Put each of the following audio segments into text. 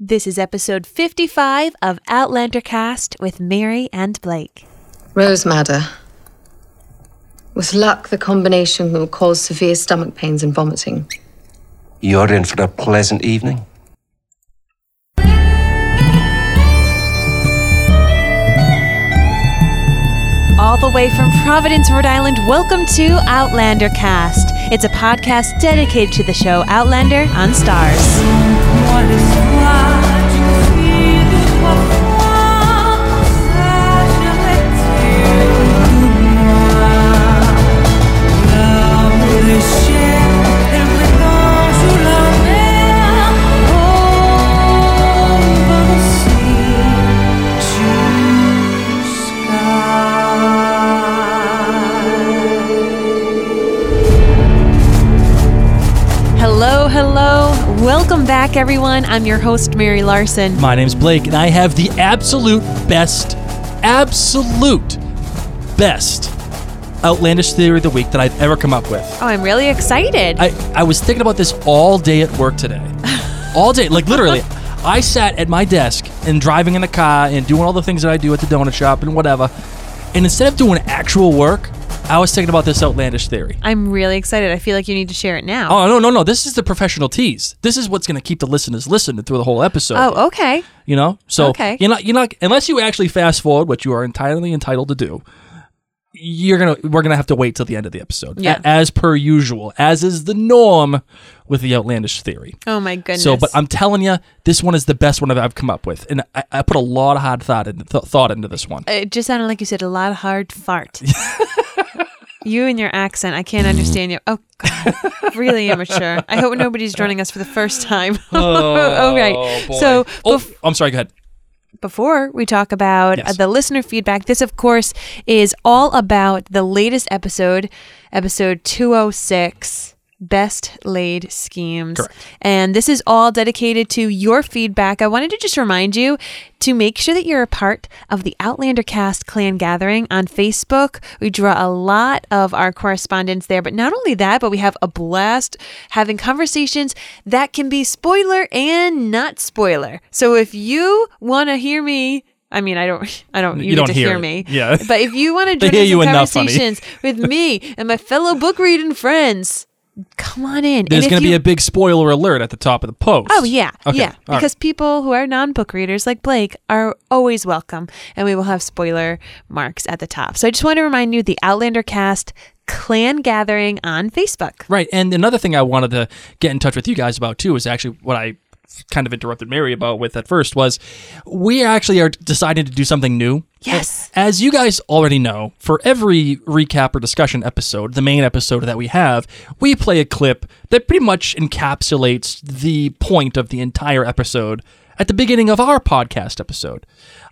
This is episode 55 of Outlandercast with Mary and Blake. Rose Madder. With luck, the combination will cause severe stomach pains and vomiting. You're in for a pleasant evening. All the way from Providence, Rhode Island, welcome to Outlandercast. It's a podcast dedicated to the show Outlander on Starz. Hello. Welcome back, everyone. I'm your host, Mary Larson. My name's Blake, and I have the absolute best outlandish theory of the week that I've ever come up with. Oh, I'm really excited. I was thinking about this all day at work today. All day, like literally. I sat at my desk and driving in the car and doing all the things that I do at the donut shop and whatever. And instead of doing actual work, I was thinking about this outlandish theory. I'm really excited. I feel like you need to share it now. Oh, no. This is the professional tease. This is what's going to keep the listeners listening through the whole episode. Oh, okay. You know? So okay. You're not unless you actually fast forward, which you are entirely entitled to do. We're going to have to wait till the end of the episode. Yeah. As per usual, as is the norm with the outlandish theory. Oh my goodness. So, but I'm telling you, this one is the best one I've come up with. And I put a lot of hard thought into this one. It just sounded like you said a lot of hard fart. You and your accent, I can't understand you. Oh, God. Really immature. I hope nobody's joining us for the first time. Oh, okay. Boy. So, I'm sorry, go ahead. Before we talk about the listener feedback, this, of course, is all about the latest episode 206. Best Laid Schemes. Correct. And this is all dedicated to your feedback. I wanted to just remind you to make sure that you're a part of the Outlandercast clan gathering on Facebook. We draw a lot of our correspondence there, but not only that, but we have a blast having conversations that can be spoiler and not spoiler. So if you want to hear me, I mean, I don't. You don't hear me. Yeah. But if you want to join in conversations with me and my fellow book reading friends, come on in. There's going to be a big spoiler alert at the top of the post. Oh, yeah. Okay. Yeah. Because people who are non-book readers like Blake are always welcome. And we will have spoiler marks at the top. So I just want to remind you, the Outlandercast clan gathering on Facebook. Right. And another thing I wanted to get in touch with you guys about, too, is actually what I kind of interrupted Mary about with at first was we actually are deciding to do something new. Yes. As you guys already know, for every recap or discussion episode, the main episode that we have, we play a clip that pretty much encapsulates the point of the entire episode at the beginning of our podcast episode.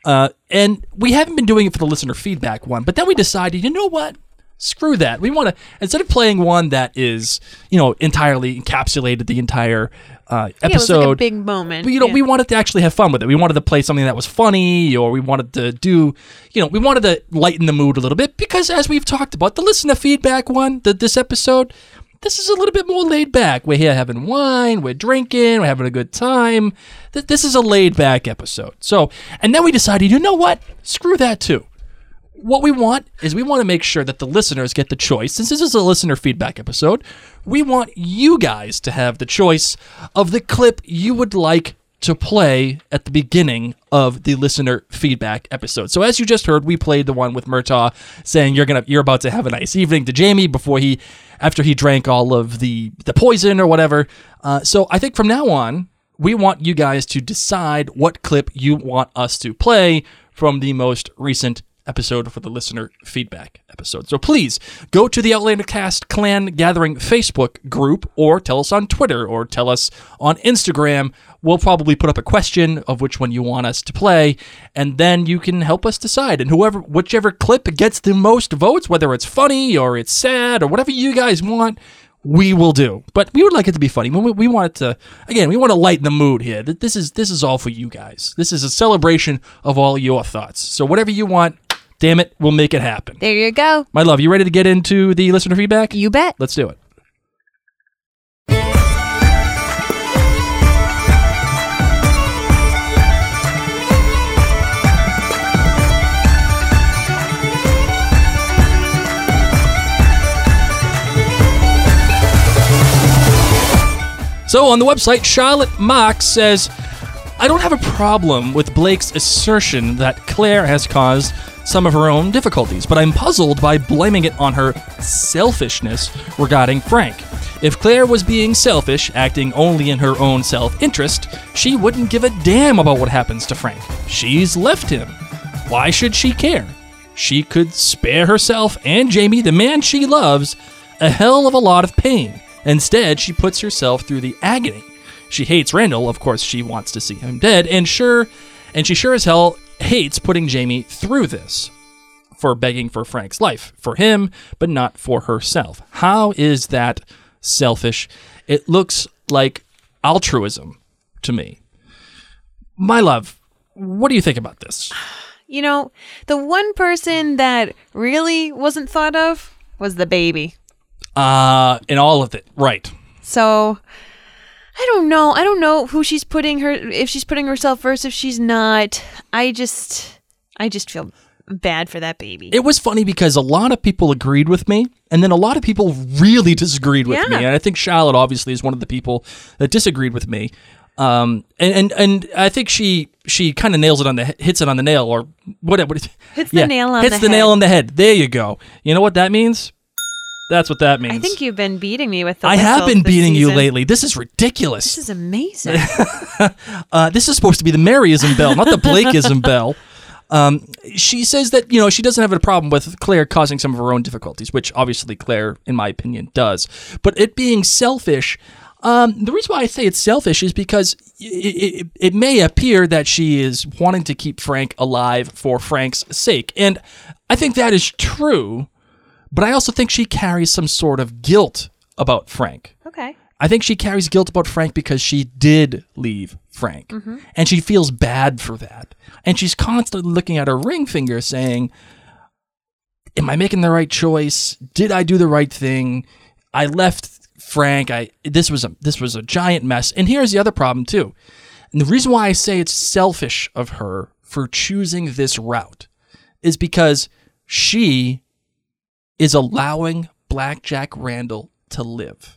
And we haven't been doing it for the listener feedback one, but then we decided, you know what? Screw that. We want to, instead of playing one that is, entirely encapsulated the entire episode. It was like a big moment. But, we wanted to actually have fun with it. We wanted to play something that was funny, or we wanted to do, we wanted to lighten the mood a little bit, because as we've talked about, the listener feedback one, this episode, this is a little bit more laid back. We're here having wine, we're drinking, we're having a good time. This is a laid back episode. So, and then we decided, you know what? Screw that too. What we want is we want to make sure that the listeners get the choice. Since this is a listener feedback episode, we want you guys to have the choice of the clip you would like to play at the beginning of the listener feedback episode. So as you just heard, we played the one with Murtaugh saying you're about to have a nice evening to Jamie after he drank all of the poison or whatever. So I think from now on, we want you guys to decide what clip you want us to play from the most recent episode for the listener feedback episode. So please go to the Outlandercast Clan Gathering Facebook group, or tell us on Twitter, or tell us on Instagram. We'll probably put up a question of which one you want us to play, and then you can help us decide. And whichever clip gets the most votes, whether it's funny or it's sad or whatever you guys want, we will do. But we would like it to be funny. We want it to, again, we want to lighten the mood here. This is all for you guys. This is a celebration of all your thoughts. So whatever you want, damn it, we'll make it happen. There you go. My love, you ready to get into the listener feedback? You bet. Let's do it. So on the website, Charlotte Mock says, I don't have a problem with Blake's assertion that Claire has caused some of her own difficulties, but I'm puzzled by blaming it on her selfishness regarding Frank. If Claire was being selfish, acting only in her own self-interest, she wouldn't give a damn about what happens to Frank. She's left him. Why should she care? She could spare herself and Jamie, the man she loves, a hell of a lot of pain. Instead, she puts herself through the agony. She hates Randall, of course she wants to see him dead, and she sure as hell hates putting Jamie through this for begging for Frank's life. For him, but not for herself. How is that selfish? It looks like altruism to me. My love, what do you think about this? You know, the one person that really wasn't thought of was the baby. In all of it, right. So, I don't know. I don't know who she's putting if she's putting herself first, if she's not. I just feel bad for that baby. It was funny because a lot of people agreed with me, and then a lot of people really disagreed with me. And I think Charlotte obviously is one of the people that disagreed with me. And I think she kind of nails it hits it on the nail, or whatever. Hits the nail on the head. Hits the nail on the head. There you go. You know what that means? That's what that means. I think you've been beating me with the I have been beating season. you lately. This is ridiculous. This is amazing. This is supposed to be the Maryism bell, not the Blakeism bell. She says that, she doesn't have a problem with Claire causing some of her own difficulties, which obviously Claire, in my opinion, does. But it being selfish, the reason why I say it's selfish is because it may appear that she is wanting to keep Frank alive for Frank's sake. And I think that is true. But I also think she carries some sort of guilt about Frank. Okay. I think she carries guilt about Frank because she did leave Frank. Mm-hmm. And she feels bad for that. And she's constantly looking at her ring finger saying, am I making the right choice? Did I do the right thing? I left Frank. This was a giant mess. And here's the other problem too. And the reason why I say it's selfish of her for choosing this route is because she is allowing Blackjack Randall to live.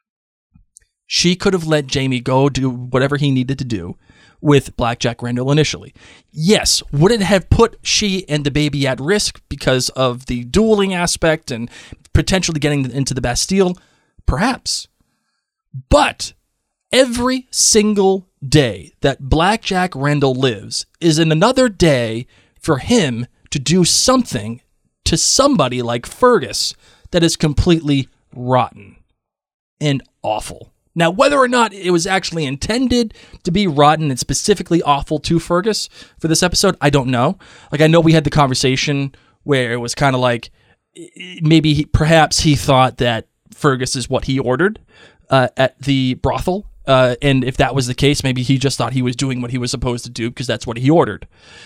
She could have let Jamie go do whatever he needed to do with Blackjack Randall initially. Yes, would it have put she and the baby at risk because of the dueling aspect and potentially getting into the Bastille? Perhaps. But every single day that Blackjack Randall lives is another day for him to do something to somebody like Fergus that is completely rotten and awful. Now, whether or not it was actually intended to be rotten and specifically awful to Fergus for this episode, I don't know. Like, I know we had the conversation where it was kind of like maybe perhaps he thought that Fergus is what he ordered at the brothel. And if that was the case, maybe he just thought he was doing what he was supposed to do because that's what he ordered.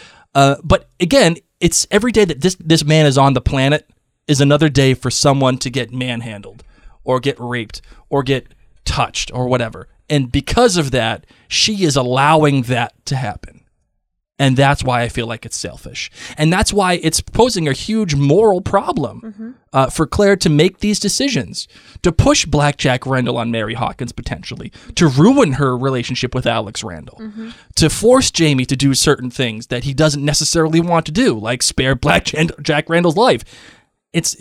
But again, it's every day that this man is on the planet is another day for someone to get manhandled or get raped or get touched or whatever. And because of that, she is allowing that to happen. And that's why I feel like it's selfish. And that's why it's posing a huge moral problem for Claire to make these decisions, to push Blackjack Randall on Mary Hawkins potentially, to ruin her relationship with Alex Randall, to force Jamie to do certain things that he doesn't necessarily want to do, like spare Blackjack Randall's life. It's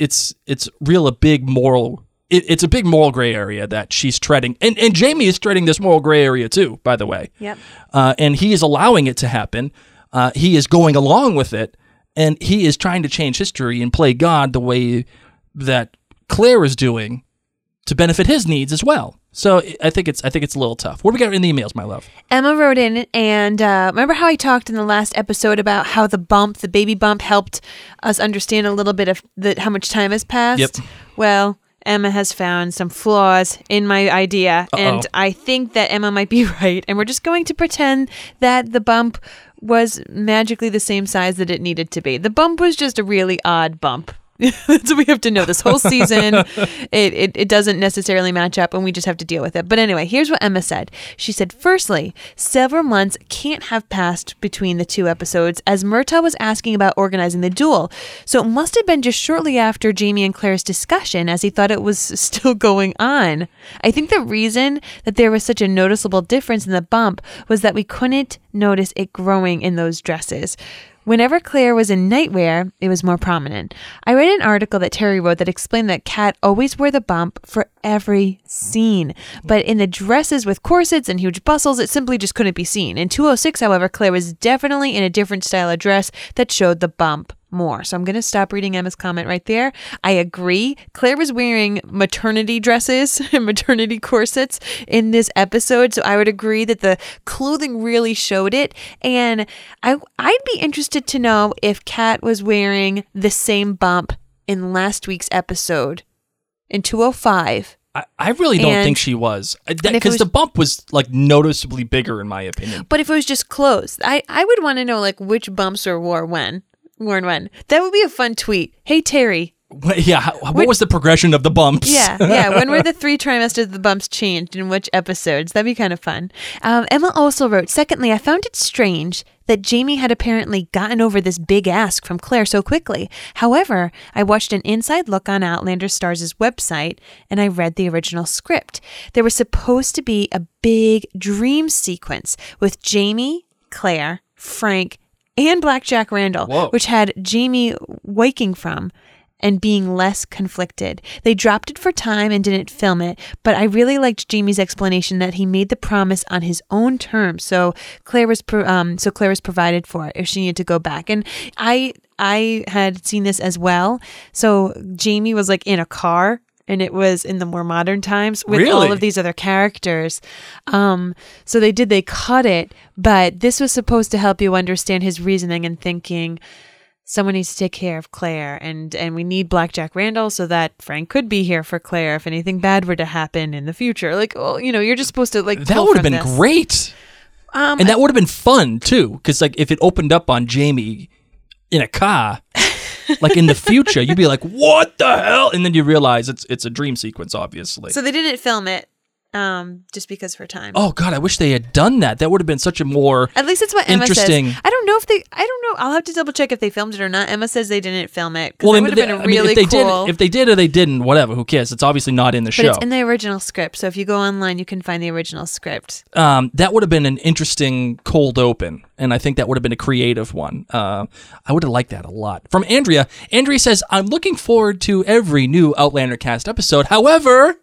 a big moral. It's a big moral gray area that she's treading. And Jamie is treading this moral gray area too, by the way. Yep. And he is allowing it to happen. He is going along with it. And he is trying to change history and play God the way that Claire is doing to benefit his needs as well. So I think it's a little tough. What do we got in the emails, my love? Emma wrote in, and remember how I talked in the last episode about how the baby bump helped us understand a little bit of how much time has passed? Yep. Well, Emma has found some flaws in my idea, and I think that Emma might be right, and we're just going to pretend that the bump was magically the same size that it needed to be. The bump was just a really odd bump. That's what we have to know. This whole season, it doesn't necessarily match up, and we just have to deal with it. But anyway, here's what Emma said. She said, firstly, several months can't have passed between the two episodes as Murtaugh was asking about organizing the duel. So it must have been just shortly after Jamie and Claire's discussion, as he thought it was still going on. I think the reason that there was such a noticeable difference in the bump was that we couldn't notice it growing in those dresses. Whenever Claire was in nightwear, it was more prominent. I read an article that Terry wrote that explained that Kat always wore the bump for every scene. But in the dresses with corsets and huge bustles, it simply just couldn't be seen. In 206, however, Claire was definitely in a different style of dress that showed the bump more. So I'm going to stop reading Emma's comment right there. I agree. Claire was wearing maternity dresses and maternity corsets in this episode. So I would agree that the clothing really showed it. And I'd be interested to know if Kat was wearing the same bump in last week's episode in 205. I really don't think she was. Because the bump was like noticeably bigger in my opinion. But if it was just clothes, I would want to know like which bumps were worn when. That would be a fun tweet. Hey, Terry. Yeah, what was the progression of the bumps? Yeah. When were the 3 trimesters of the bumps changed? In which episodes? That'd be kind of fun. Emma also wrote, secondly, I found it strange that Jamie had apparently gotten over this big ask from Claire so quickly. However, I watched an inside look on Outlander Stars' website and I read the original script. There was supposed to be a big dream sequence with Jamie, Claire, Frank, and Blackjack Randall, Whoa. which had Jamie waking from and being less conflicted. They dropped it for time and didn't film it, but I really liked Jamie's explanation that he made the promise on his own terms. So Claire was provided for it if she needed to go back. And I had seen this as well. So Jamie was like in a car. And it was in the more modern times with all of these other characters. So they cut it, but this was supposed to help you understand his reasoning and thinking, someone needs to take care of Claire, and we need Blackjack Randall so that Frank could be here for Claire if anything bad were to happen in the future. Like, oh, you're just supposed to like. That would have been great, and that would have been fun too, because like if it opened up on Jamie in a car. Like in the future, you'd be like, what the hell? And then you realize it's a dream sequence, obviously. So they didn't film it just because for time. Oh, God, I wish they had done that. That would have been such a more At least it's what Emma interesting. says. I don't know. I'll have to double check if they filmed it or not. Emma says they didn't film it. Well, it would have been really cool. If they did or they didn't, whatever, who cares? It's obviously not in the show. But it's in the original script. So if you go online, you can find the original script. That would have been an interesting cold open. And I think that would have been a creative one. I would have liked that a lot. From Andrea. Andrea says, I'm looking forward to every new Outlander cast episode. However,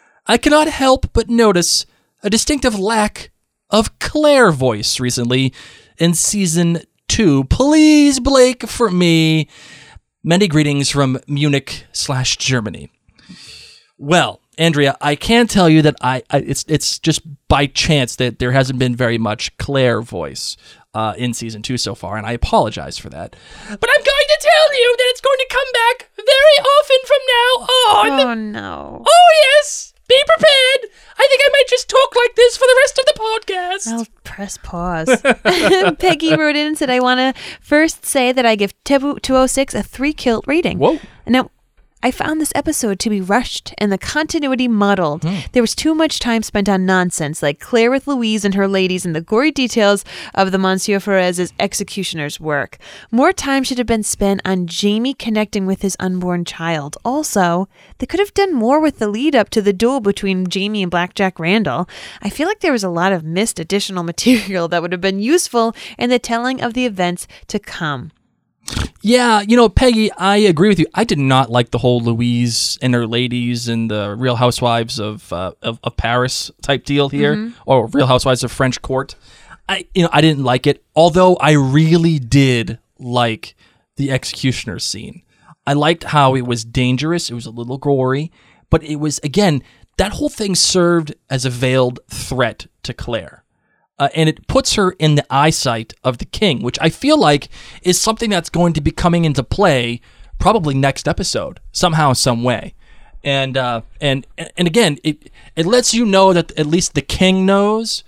I cannot help but notice a distinctive lack of Claire voice recently in season 2. Please, Blake, for me. Many greetings from Munich/Germany. Well, Andrea, I can tell you that it's just by chance that there hasn't been very much Claire voice in season 2 so far, and I apologize for that. But I'm going to tell you that it's going to come back very often from now on. Oh, no. Oh, yes. Be prepared. I think I might just talk like this for the rest of the podcast. I'll press pause. Peggy wrote in and said, I want to first say that I give 206 a 3-kilt rating. Whoa. Now, I found this episode to be rushed and the continuity muddled. There was too much time spent on nonsense, like Claire with Louise and her ladies and the gory details of the Monsieur Ferez's executioner's work. More time should have been spent on Jamie connecting with his unborn child. Also, they could have done more with the lead up to the duel between Jamie and Blackjack Randall. I feel like there was a lot of missed additional material that would have been useful in the telling of the events to come. Yeah, Peggy, I agree with you. I did not like the whole Louise and her ladies and the Real Housewives of Paris type deal here, or Real Housewives of French Court. I didn't like it, although I really did like the executioner scene. I liked how it was dangerous. It was a little gory, but it was, again, that whole thing served as a veiled threat to Claire. And it puts her in the eyesight of the king, which I feel like is something that's going to be coming into play probably next episode, somehow, some way. And again, it lets you know that at least the king knows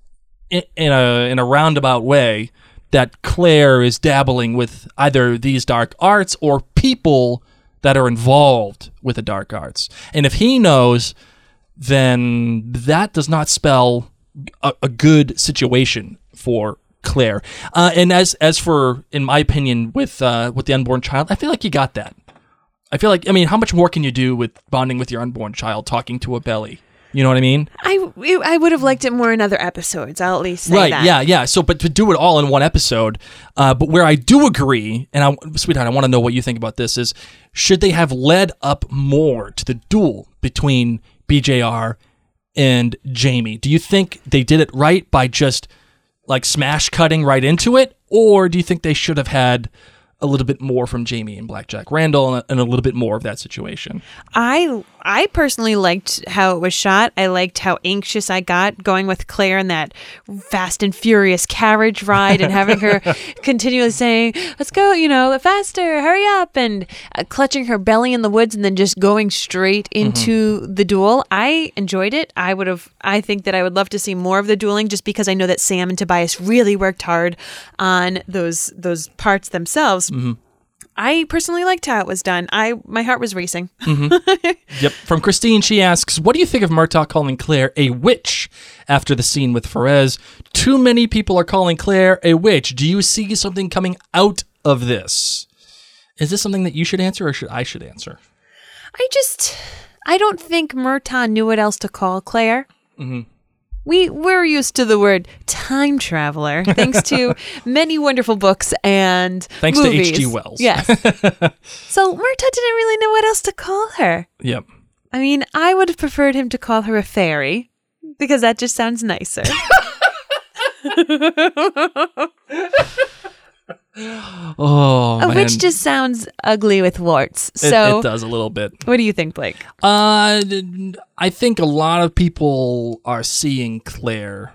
in a roundabout way that Claire is dabbling with either these dark arts or people that are involved with the dark arts. And if he knows, then that does not spell a good situation for Claire. And as for, in my opinion, with the unborn child, I feel like you got that. I feel like, I mean, how much more can you do with bonding with your unborn child, talking to a belly? You know what I mean? I would have liked it more in other episodes. I'll at least say that. Right, yeah. So, but to do it all in one episode, but where I do agree, and sweetheart, I want to know what you think about this, is should they have led up more to the duel between BJR and Jamie? Do you think they did it right by just like smash cutting right into it? Or do you think they should have had a little bit more from Jamie and Blackjack Randall and a little bit more of that situation? I personally liked how it was shot. I liked how anxious I got going with Claire in that fast and furious carriage ride and having her continually saying, let's go, faster, hurry up, and clutching her belly in the woods and then just going straight into the duel. I enjoyed it. I think that I would love to see more of the dueling just because I know that Sam and Tobias really worked hard on those parts themselves. I personally liked how it was done. My heart was racing. Yep. From Christine, she asks, what do you think of Murtaugh calling Claire a witch after the scene with Ferez? Too many people are calling Claire a witch. Do you see something coming out of this? Is this something that you should answer or I should answer? I don't think Murtaugh knew what else to call Claire. We're used to the word time traveler, thanks to many wonderful books and thanks movies. to H.G. Wells. Yes. So Murtaugh didn't really know what else to call her. Yep. I mean, I would have preferred him to call her a fairy, because that just sounds nicer. Oh, a man. witch just sounds ugly with warts. So it does a little bit. What do you think, Blake? I think a lot of people are seeing Claire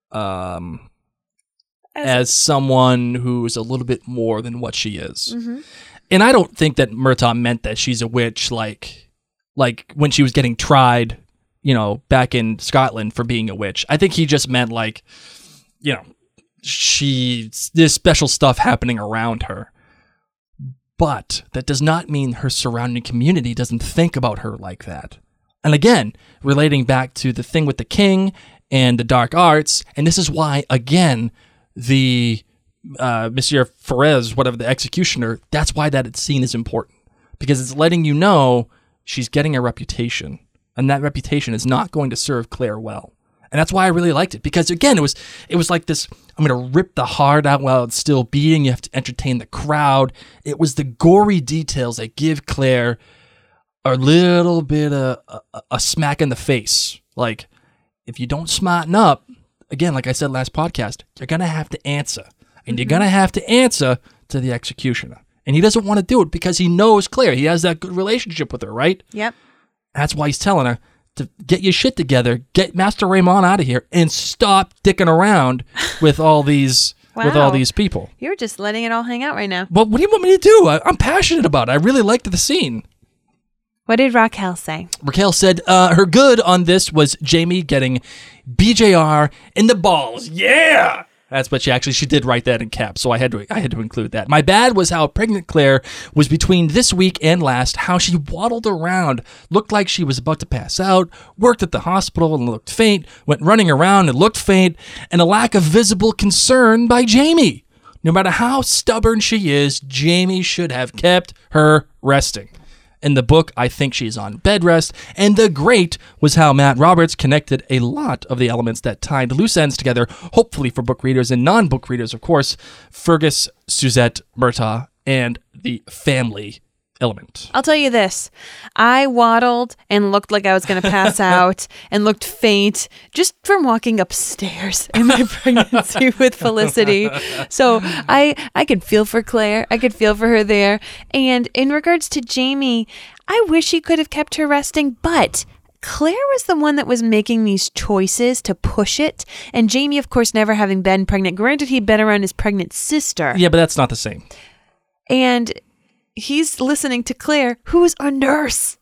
as someone who's a little bit more than what she is. And I don't think that Murtaugh meant that she's a witch like when she was getting tried, back in Scotland for being a witch. I think he just meant there's special stuff happening around her. But that does not mean her surrounding community doesn't think about her like that. And again, relating back to the thing with the king and the dark arts, and this is why, again, the Monsieur Ferez, whatever, the executioner, that's why that scene is important. Because it's letting you know she's getting a reputation, and that reputation is not going to serve Claire well. And that's why I really liked it. Because again, it was like this, I'm going to rip the heart out while it's still beating. You have to entertain the crowd. It was the gory details that give Claire a little bit of a smack in the face. Like, if you don't smarten up, again, like I said last podcast, you're going to have to answer. And you're going to have to answer to the executioner. And he doesn't want to do it because he knows Claire. He has that good relationship with her, right? Yep. That's why he's telling her to get your shit together, get Master Raymond out of here, and stop dicking around with all these with all these people. You're just letting it all hang out right now. Well, what do you want me to do? I'm passionate about it. I really liked the scene. What did Raquel say? Raquel said her good on this was Jamie getting BJR in the balls. Yeah! That's what she did write that in caps, so I had to include that. My bad was how pregnant Claire was between this week and last, how she waddled around, looked like she was about to pass out, worked at the hospital and looked faint, went running around and looked faint, and a lack of visible concern by Jamie. No matter how stubborn she is, Jamie should have kept her resting. In the book, I think she's on bed rest, and the great was how Matt Roberts connected a lot of the elements that tied loose ends together, hopefully for book readers and non-book readers, of course, Fergus, Suzette, Murtaugh, and the family element. I'll tell you this. I waddled and looked like I was going to pass out and looked faint just from walking upstairs in my pregnancy with Felicity. So I could feel for Claire. I could feel for her there. And in regards to Jamie, I wish he could have kept her resting, but Claire was the one that was making these choices to push it. And Jamie, of course, never having been pregnant. Granted, he'd been around his pregnant sister. Yeah, but that's not the same. And he's listening to Claire, who's a nurse.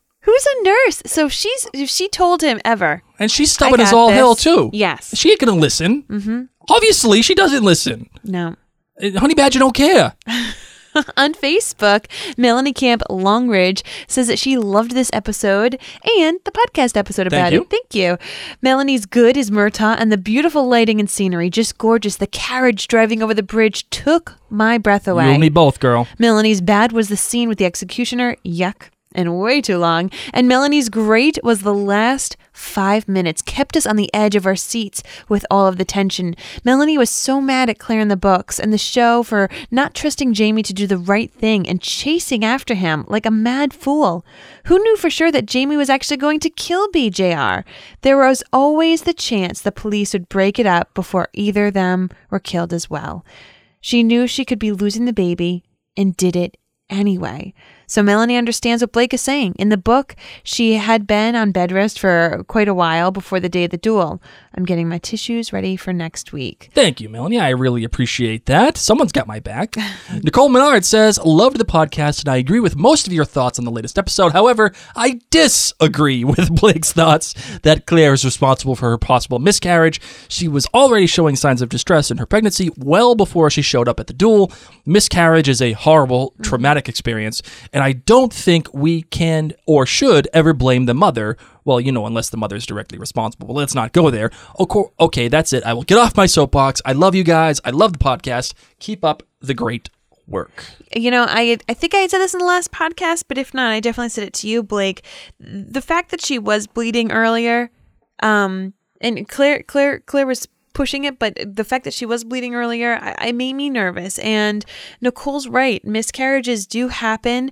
So if she told him ever. And she's stubborn as all hell, too. Yes. She ain't going to listen. Mm-hmm. Obviously, she doesn't listen. No. Honey Badger don't care. On Facebook, Melanie Camp Longridge says that she loved this episode and the podcast episode about Thank you. it. Thank you. Melanie's good is Murtaugh, and the beautiful lighting and scenery, just gorgeous. The carriage driving over the bridge took my breath away. You and me both, girl. Melanie's bad was the scene with the executioner. Yuck. And way too long. And Melanie's great was the last 5 minutes. Kept us on the edge of our seats with all of the tension. Melanie was so mad at Claire in the books and the show for not trusting Jamie to do the right thing and chasing after him like a mad fool. Who knew for sure that Jamie was actually going to kill BJR? There was always the chance the police would break it up before either of them were killed as well. She knew she could be losing the baby and did it anyway. So Melanie understands what Blake is saying. In the book, she had been on bed rest for quite a while before the day of the duel. I'm getting my tissues ready for next week. Thank you, Melanie. I really appreciate that. Someone's got my back. Nicole Menard says, loved the podcast, and I agree with most of your thoughts on the latest episode. However, I disagree with Blake's thoughts that Claire is responsible for her possible miscarriage. She was already showing signs of distress in her pregnancy well before she showed up at the duel. Miscarriage is a horrible, traumatic experience, and I don't think we can or should ever blame the mother. Well, unless the mother is directly responsible. But let's not go there. Okay, that's it. I will get off my soapbox. I love you guys. I love the podcast. Keep up the great work. I think I had said this in the last podcast, but if not, I definitely said it to you, Blake. The fact that she was bleeding earlier, and Claire was pushing it, but the fact that she was bleeding earlier, I made me nervous. And Nicole's right. Miscarriages do happen.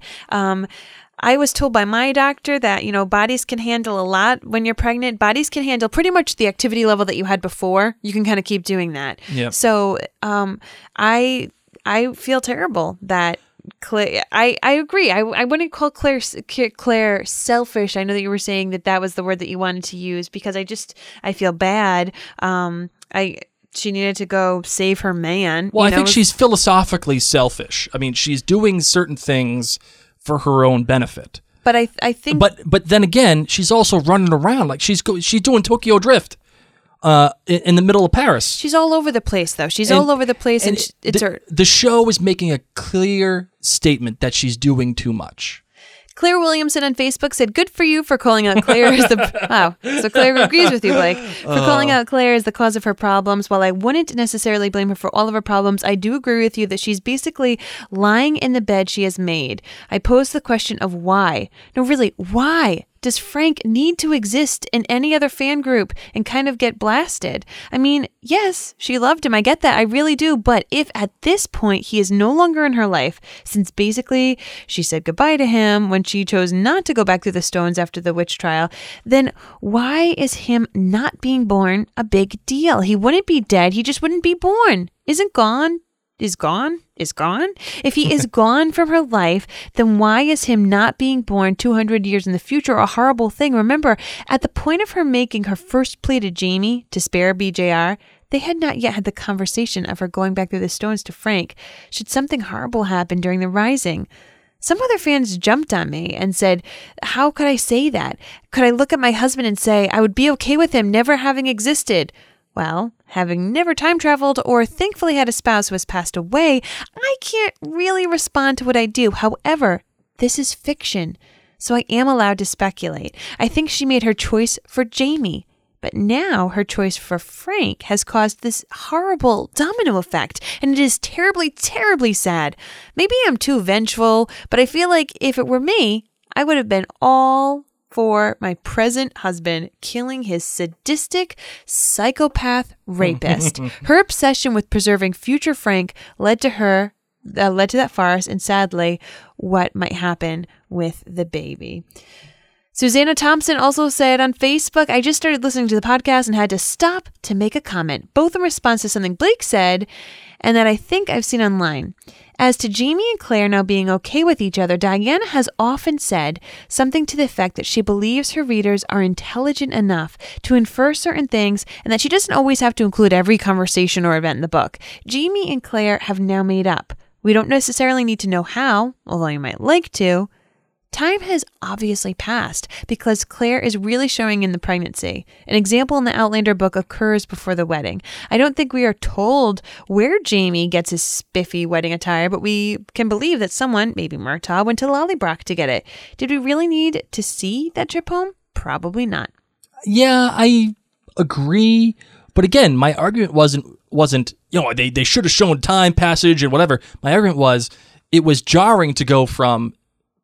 I was told by my doctor that, bodies can handle a lot when you're pregnant. Bodies can handle pretty much the activity level that you had before. You can kind of keep doing that. Yep. So I feel terrible that Claire, I agree. I wouldn't call Claire selfish. I know that you were saying that was the word that you wanted to use because I feel bad. She needed to go save her man. Well, I think she's philosophically selfish. I mean, she's doing certain things for her own benefit. But I think... But then again, she's also running around like she's doing Tokyo Drift in the middle of Paris. She's all over the place, though. She's all over the place, and the show is making a clear statement that she's doing too much. Claire Williamson on Facebook said, good for you for calling out Claire as the... Wow. So Claire agrees with you, Blake. For calling out Claire as the cause of her problems. While I wouldn't necessarily blame her for all of her problems, I do agree with you that she's basically lying in the bed she has made. I pose the question of why. No, really, why does Frank need to exist in any other fan group and kind of get blasted? I mean, yes, she loved him. I get that. I really do. But if at this point he is no longer in her life, since basically she said goodbye to him when she chose not to go back through the stones after the witch trial, then why is him not being born a big deal? He wouldn't be dead. He just wouldn't be born. Isn't gone? Is gone? Is gone? If he is gone from her life, then why is him not being born 200 years in the future a horrible thing? Remember, at the point of her making her first plea to Jamie to spare BJR, they had not yet had the conversation of her going back through the stones to Frank should something horrible happen during the rising. Some other fans jumped on me and said, how could I say that? Could I look at my husband and say I would be okay with him never having existed? Well, having never time traveled or thankfully had a spouse who has passed away, I can't really respond to what I do. However, this is fiction, so I am allowed to speculate. I think she made her choice for Jamie, but now her choice for Frank has caused this horrible domino effect, and it is terribly, terribly sad. Maybe I'm too vengeful, but I feel like if it were me, I would have been all for my present husband killing his sadistic psychopath rapist. Her obsession with preserving future Frank led to that farce, and sadly, what might happen with the baby. Susanna Thompson also said on Facebook, I just started listening to the podcast and had to stop to make a comment, both in response to something Blake said and that I think I've seen online. As to Jamie and Claire now being okay with each other, Diana has often said something to the effect that she believes her readers are intelligent enough to infer certain things and that she doesn't always have to include every conversation or event in the book. Jamie and Claire have now made up. We don't necessarily need to know how, although you might like to. Time has obviously passed because Claire is really showing in the pregnancy. An example in the Outlander book occurs before the wedding. I don't think we are told where Jaime gets his spiffy wedding attire, but we can believe that someone, maybe Murtaugh, went to Lollybroch to get it. Did we really need to see that trip home? Probably not. Yeah, I agree. But again, my argument wasn't they should have shown time passage and whatever. My argument was it was jarring to go from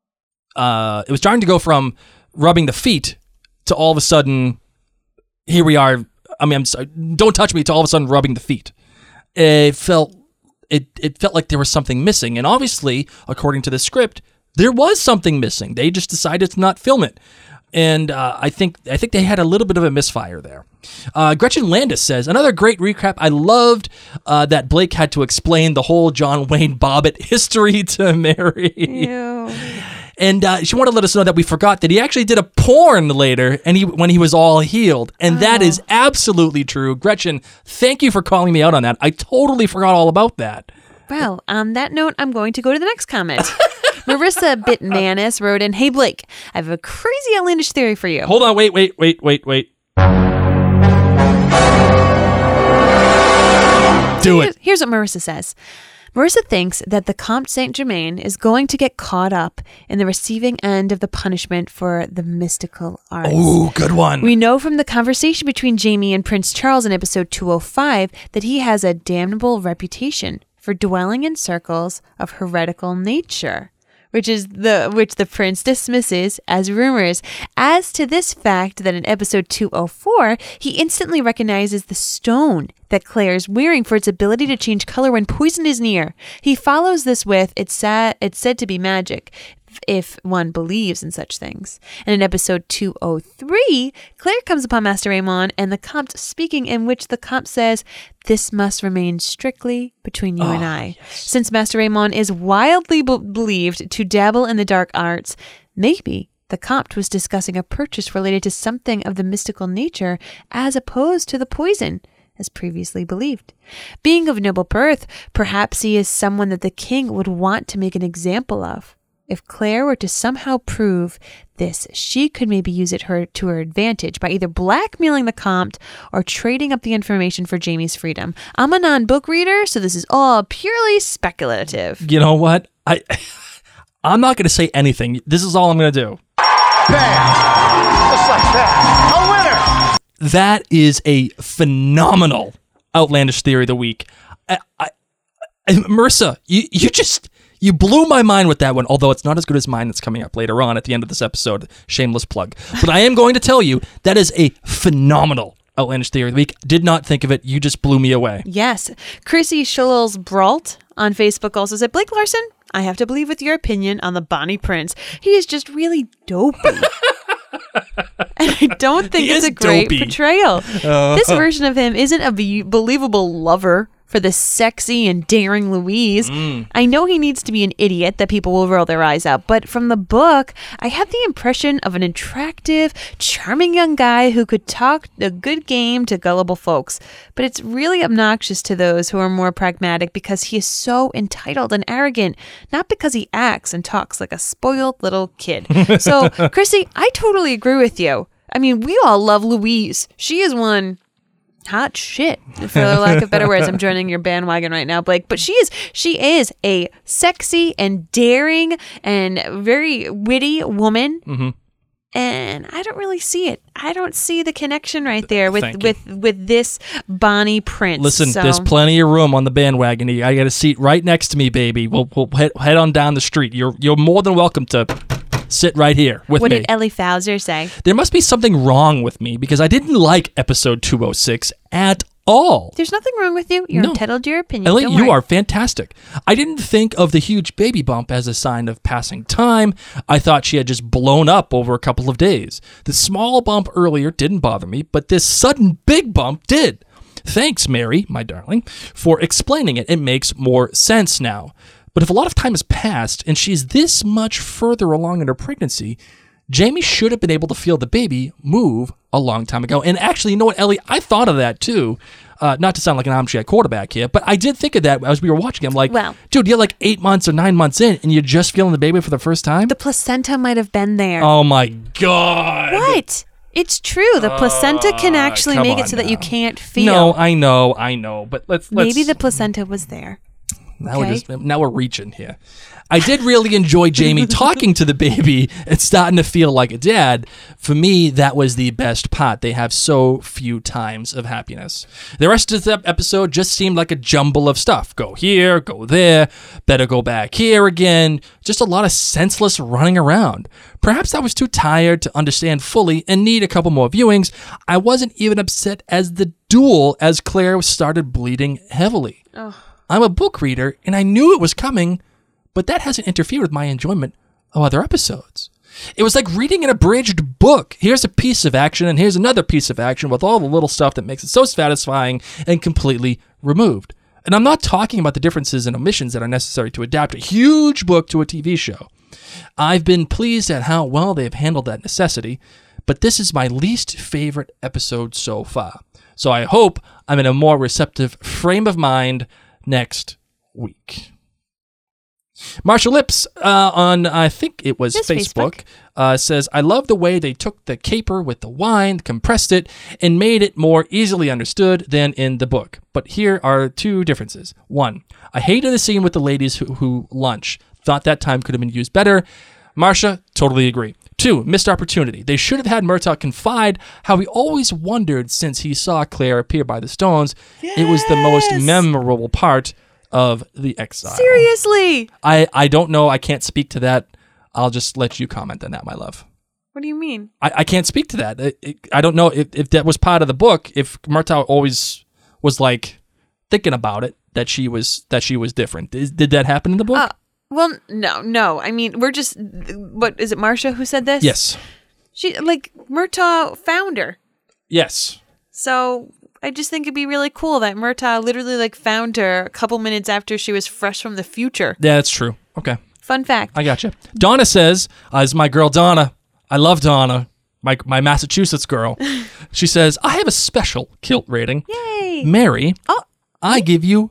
rubbing the feet to all of a sudden, here we are. I mean, I'm sorry, don't touch me, to all of a sudden rubbing the feet. It felt like there was something missing. And obviously, according to the script, there was something missing. They just decided to not film it. And I think they had a little bit of a misfire there. Gretchen Landis says, another great recap. I loved that Blake had to explain the whole John Wayne Bobbitt history to Mary. Ew. And she wanted to let us know that we forgot that he actually did a porn later, and when he was all healed. And that is absolutely true. Gretchen, thank you for calling me out on that. I totally forgot all about that. Well, on that note, I'm going to go to the next comment. Marissa Bitmanis wrote in, "Hey Blake, I have a crazy outlandish theory for you." Hold on, wait. Do it. Here's what Marissa says. Marissa thinks that the Comte Saint-Germain is going to get caught up in the receiving end of the punishment for the mystical arts. Ooh, good one. We know from the conversation between Jaime and Prince Charles in episode 205 that he has a damnable reputation for dwelling in circles of heretical nature, which the prince dismisses as rumors. As to this fact that in episode 204, he instantly recognizes the stone that Claire is wearing for its ability to change color when poison is near. He follows this with, it's said to be magic, if one believes in such things. And in episode 203, Claire comes upon Master Aemon and the Comte speaking, in which the Comte says, "This must remain strictly between you and I." Yes. Since Master Aemon is wildly believed to dabble in the dark arts, maybe the Comte was discussing a purchase related to something of the mystical nature as opposed to the poison, as previously believed. Being of noble birth, perhaps he is someone that the king would want to make an example of. If Claire were to somehow prove this, she could maybe use it to her advantage by either blackmailing the Comte or trading up the information for Jaime's freedom. I'm a non-book reader, so this is all purely speculative. You know what? I'm not going to say anything. This is all I'm going to do. Bam! Just like that. A winner! That is a phenomenal outlandish theory of the week. Marissa, you blew my mind with that one, although it's not as good as mine that's coming up later on at the end of this episode. Shameless plug. But I am going to tell you, that is a phenomenal outlandish theory of the week. Did not think of it. You just blew me away. Yes. Chrissy Schulz Brault on Facebook also said, "Blake Larson, I have to believe with your opinion on the Bonnie Prince. He is just really dopey." And I don't think it's a great portrayal. This version of him isn't a believable lover for the sexy and daring Louise. I know he needs to be an idiot that people will roll their eyes at, but from the book, I have the impression of an attractive, charming young guy who could talk a good game to gullible folks. But it's really obnoxious to those who are more pragmatic because he is so entitled and arrogant, not because he acts and talks like a spoiled little kid. So, Chrissy, I totally agree with you. I mean, we all love Louise. She is one hot shit, for lack of better words. I'm joining your bandwagon right now, Blake. But she is a sexy and daring and very witty woman. Mm-hmm. And I don't really see it. I don't see the connection right there with this Bonnie Prince. Listen, there's plenty of room on the bandwagon. I got a seat right next to me, baby. We'll head on down the street. You're more than welcome to sit right here with me. What did Ellie Fauser say? There must be something wrong with me because I didn't like episode 206 at all. There's nothing wrong with you. You're entitled to your opinion. Ellie, you are fantastic. I didn't think of the huge baby bump as a sign of passing time. I thought she had just blown up over a couple of days. The small bump earlier didn't bother me, but this sudden big bump did. Thanks, Mary, my darling, for explaining it. It makes more sense now. But if a lot of time has passed and she's this much further along in her pregnancy, Jaime should have been able to feel the baby move a long time ago. And actually, you know what, Ellie? I thought of that too. Not to sound like an armchair quarterback here, but I did think of that as we were watching. I'm like, Well- dude, you're like 8 months or 9 months in, and you're just feeling the baby for the first time? The placenta might have been there. Oh, my God. What? It's true. The placenta can actually come make on it so that you now. can't feel. No, I know, but let's Maybe the placenta was there. now okay. now we're reaching here. I did really enjoy Jamie talking to the baby and starting to feel like a dad. For me, that was the best part. They have so few times of happiness. The rest of the episode just seemed like a jumble of stuff. Go here, go there, better go back here again. Just a lot of senseless running around. Perhaps I was too tired to understand fully and need a couple more viewings. I wasn't even upset as the duel as Claire started bleeding heavily. I'm a book reader, and I knew it was coming, but that hasn't interfered with my enjoyment of other episodes. It was like reading an abridged book. Here's a piece of action, and here's another piece of action with all the little stuff that makes it so satisfying and completely removed. And I'm not talking about the differences and omissions that are necessary to adapt a huge book to a TV show. I've been pleased at how well they've handled that necessity, but this is my least favorite episode so far. So I hope I'm in a more receptive frame of mind next week. Marshall Lips on, I think it was Yes, Facebook, says, I love the way they took the caper with the wine, compressed it, and made it more easily understood than in the book. But here are two differences. One, I hated the scene with the ladies who lunch. Thought that time could have been used better. Marsha, totally agree. Two, missed opportunity. They should have had Murtaugh confide how he always wondered since he saw Claire appear by the stones. Yes! It was the most memorable part of the exile. Seriously? I don't know. I can't speak to that. I'll just let you comment on that, my love. What do you mean? I can't speak to that. I don't know if that was part of the book, if Murtaugh always was like thinking about it, that she was different. Did that happen in the book? Well, no. I mean, we're just, what, is it Marsha who said this? Yes. She, like, Murtaugh found her. Yes. So I just think it'd be really cool that Murtaugh literally, like, found her a couple minutes after she was fresh from the future. Yeah, that's true. Okay. Fun fact. I gotcha. Donna says, is my girl Donna. I love Donna, my Massachusetts girl. She says, I have a special kilt rating. Yay. Mary, I give you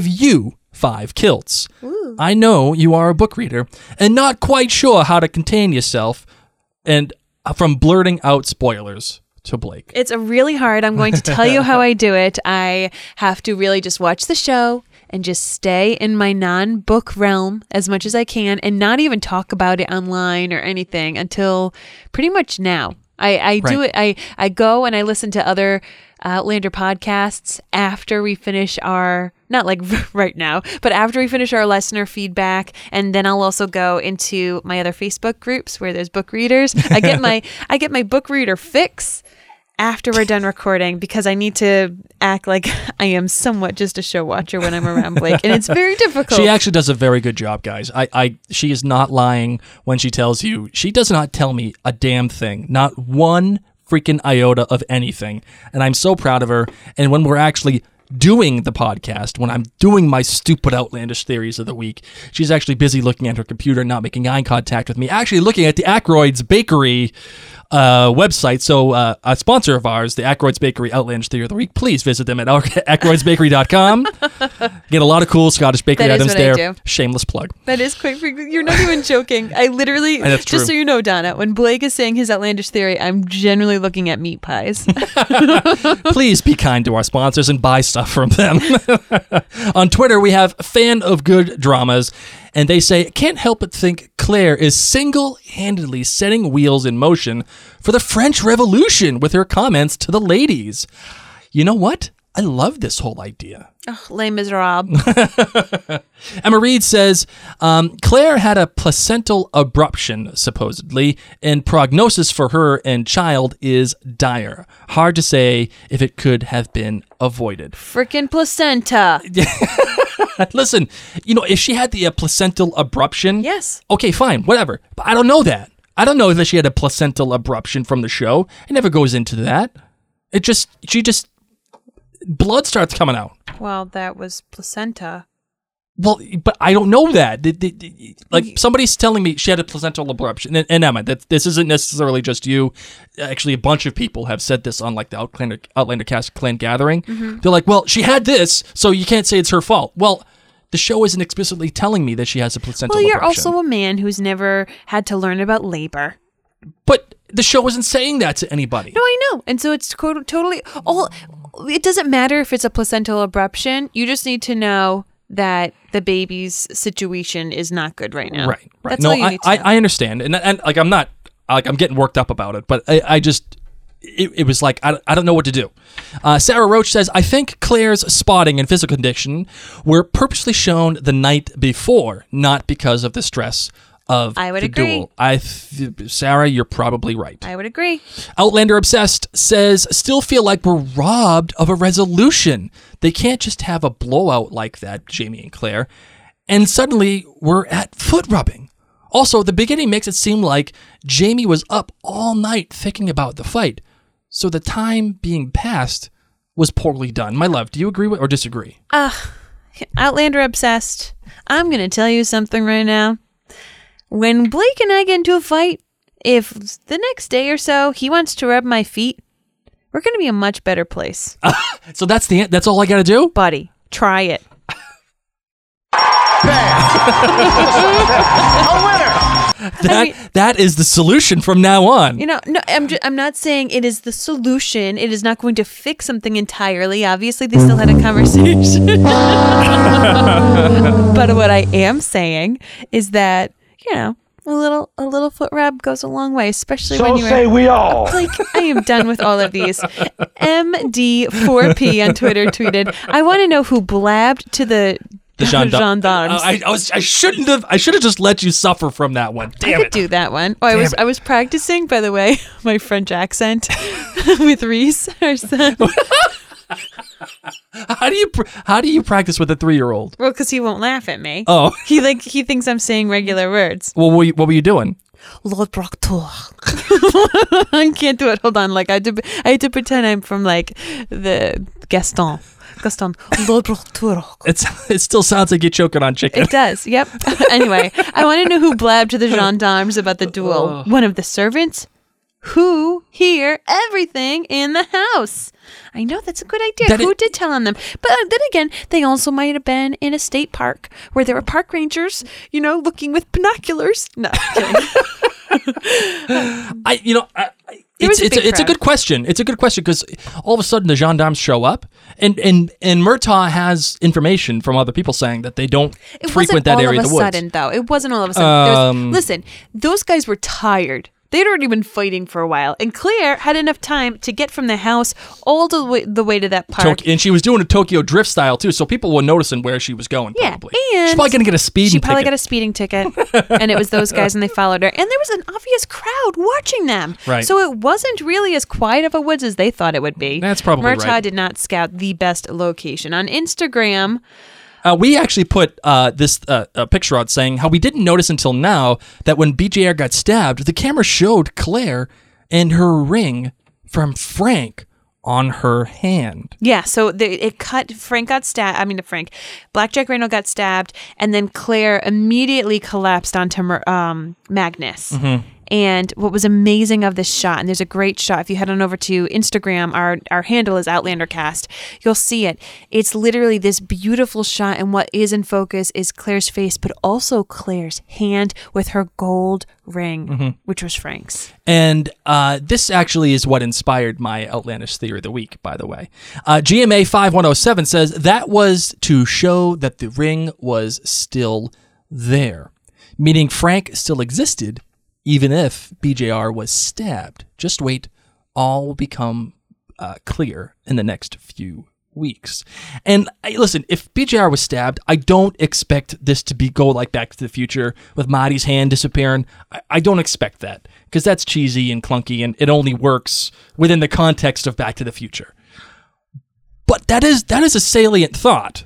5 kilts. Ooh. I know you are a book reader and not quite sure how to contain yourself and from blurting out spoilers to Blake. It's really hard. I'm going to tell you how I do it. I have to really just watch the show and just stay in my non-book realm as much as I can and not even talk about it online or anything until pretty much now. I do it. I go and I listen to other Outlander podcasts after we finish our, not like right now, but after we finish our listener feedback. And then I'll also go into my other Facebook groups where there's book readers. I get my book reader fix after we're done recording because I need to act like I am somewhat just a show watcher when I'm around Blake, and it's very difficult. She actually does a very good job, guys. She is not lying when she tells you. She does not tell me a damn thing, not one freaking iota of anything, and I'm so proud of her. And when we're actually doing the podcast, when I'm doing my stupid outlandish theories of the week, she's actually busy looking at her computer, not making eye contact with me, actually looking at the Aykroyd's Bakery website. So a sponsor of ours, the Aykroyd's Bakery Outlandish Theory of the Week, please visit them at aykroydsbakery.com. Get a lot of cool Scottish bakery That is items what I there. do. Shameless plug. That is quite frequent. You're not even joking. I literally, That's true. just so you know, Donna, when Blake is saying his outlandish theory, I'm generally looking at meat pies. Please be kind to our sponsors and buy stuff from them. On Twitter, we have Fan of Good Dramas, and they say, can't help but think Claire is single-handedly setting wheels in motion for the French Revolution with her comments to the ladies. You know what? I love this whole idea. Oh, Les Miserables. Emma Reed says, Claire had a placental abruption, supposedly, and prognosis for her and child is dire. Hard to say if it could have been avoided. Frickin' placenta. Listen, if she had the placental abruption, Yes. okay, fine, whatever. But I don't know that. I don't know that she had a placental abruption from the show. It never goes into that. She just, blood starts coming out. Well, that was placenta. Well, but I don't know that. Like, somebody's telling me she had a placental abruption. And Emma, that this isn't necessarily just you. Actually, a bunch of people have said this on, like, the Outlander Cast Clan Gathering. They're like, well, she had this, so you can't say it's her fault. Well, the show isn't explicitly telling me that she has a placental abruption. Well, you're also a man who's never had to learn about labor. But the show isn't saying that to anybody. No, I know. And so it's totally... It doesn't matter if it's a placental abruption. You just need to know that the baby's situation is not good right now. Right. That's No, all you need to know. I understand. And like, I'm not... Like, I'm getting worked up about it. But I just... It was like, I don't know what to do. Sarah Roach says, I think Claire's spotting and physical condition were purposely shown the night before, not because of the stress of I would the agree. duel. Sarah, you're probably right. I would agree. Outlander Obsessed says, still feel like we're robbed of a resolution. They can't just have a blowout like that, Jamie and Claire, and suddenly we're at foot rubbing. Also, the beginning makes it seem like Jamie was up all night thinking about the fight. So the time being passed was poorly done. My love, do you agree with or disagree? Outlander Obsessed. I'm going to tell you something right now. When Blake and I get into a fight, if the next day or so he wants to rub my feet, we're going to be a much better place. So that's all I got to do? Buddy, try it. A winner. That is the solution from now on. No, I'm not saying it is the solution. It is not going to fix something entirely. Obviously, they still had a conversation. But what I am saying is that, a little foot rub goes a long way, especially when you're... So say we all. Like, I am done with all of these. MD4P on Twitter tweeted, I want to know who blabbed to the gendarmes. I shouldn't have. I should have just let you suffer from that one. Damn I it. could do that one. Oh, I was practicing, by the way, my French accent with Reese, our son. How do you practice with a 3-year-old? Well, because he won't laugh at me. Oh, He thinks I'm saying regular words. well, what were you doing? Lord Proctor. I can't do it. Hold on. Like I had to pretend I'm from like the Gaston. Lord Proctor. It still sounds like you're choking on chicken. It does. Yep. Anyway, I want to know who blabbed to the gendarmes about the duel. One of the servants who hear everything in the house. I know that's a good idea. Who did tell on them? But then again, they also might have been in a state park where there were park rangers, looking with binoculars. No, I'm kidding. It's a good question. It's a good question because all of a sudden the gendarmes show up, and Murtaugh has information from other people saying that they don't frequent that area of the woods. It wasn't all of a sudden. Listen, those guys were tired. They'd already been fighting for a while, and Claire had enough time to get from the house all the way to that park. And she was doing a Tokyo Drift style too, so people were noticing where she was going. Yeah, probably. She's probably gonna get a speeding ticket. She probably got a speeding ticket, and it was those guys, and they followed her. And there was an obvious crowd watching them. Right. So it wasn't really as quiet of a woods as they thought it would be. That's probably Murtaugh right. did not scout the best location. On Instagram... we actually put this picture out saying how we didn't notice until now that when BJR got stabbed, the camera showed Claire and her ring from Frank on her hand. Yeah, so it cut. Frank got stabbed. Blackjack Randall got stabbed, and then Claire immediately collapsed onto Magnus. Mm-hmm. And what was amazing of this shot, and there's a great shot, if you head on over to Instagram, our handle is OutlanderCast, you'll see it. It's literally this beautiful shot, and what is in focus is Claire's face, but also Claire's hand with her gold ring, which was Frank's. And this actually is what inspired my outlandish theory of the week, by the way. GMA 5107 says that was to show that the ring was still there, meaning Frank still existed, even if BJR was stabbed. Just wait, all will become clear in the next few weeks. And listen, if BJR was stabbed, I don't expect this to go like Back to the Future with Marty's hand disappearing. I don't expect that because that's cheesy and clunky, and it only works within the context of Back to the Future. But that is a salient thought.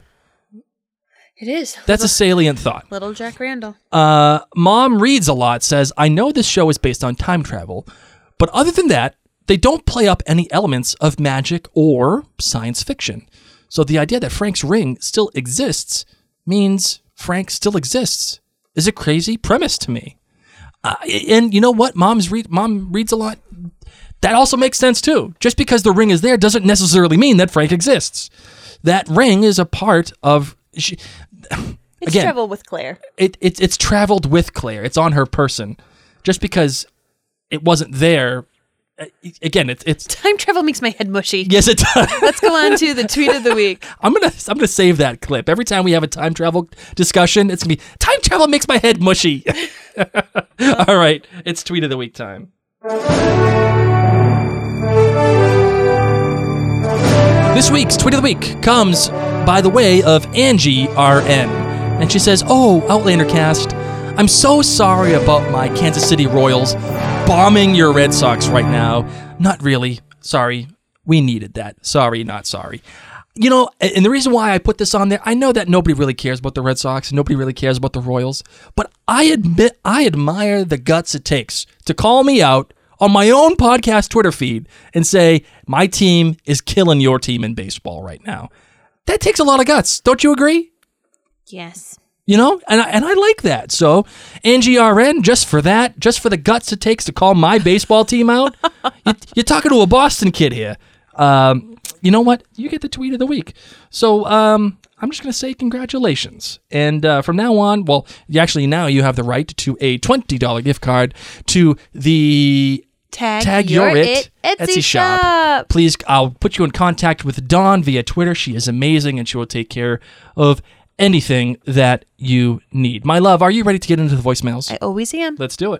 It is. That's a salient thought. Little Jack Randall. Mom Reads a Lot says, I know this show is based on time travel, but other than that, they don't play up any elements of magic or science fiction. So the idea that Frank's ring still exists means Frank still exists is a crazy premise to me. And you know what? Mom reads a lot. That also makes sense too. Just because the ring is there doesn't necessarily mean that Frank exists. That ring is a part of... It's traveled with Claire. It's traveled with Claire. It's on her person. Just because it wasn't there... Again, it's time travel makes my head mushy. Yes, it does. Let's go on to the tweet of the week. I'm gonna save that clip. Every time we have a time travel discussion, it's gonna be time travel makes my head mushy. All right, it's tweet of the week time. This week's tweet of the week comes by the way of Angie RN, and she says, "Oh, Outlander cast, I'm so sorry about my Kansas City Royals bombing your Red Sox right now. Not really. Sorry. We needed that. Sorry, not sorry." You know, and the reason why I put this on there, I know that nobody really cares about the Red Sox, nobody really cares about the Royals, but I admit I admire the guts it takes to call me out on my own podcast Twitter feed and say, my team is killing your team in baseball right now. That takes a lot of guts. Don't you agree? Yes. You know, and I like that. So, Angie RN, just for that, just for the guts it takes to call my baseball team out, you're talking to a Boston kid here. You know what? You get the tweet of the week. So, I'm just going to say congratulations. And from now on, well, now you have the right to a $20 gift card to the Tag Your It Etsy shop. Please, I'll put you in contact with Dawn via Twitter. She is amazing, and she will take care of anything that you need. My love, are you ready to get into the voicemails? I always am. Let's do it.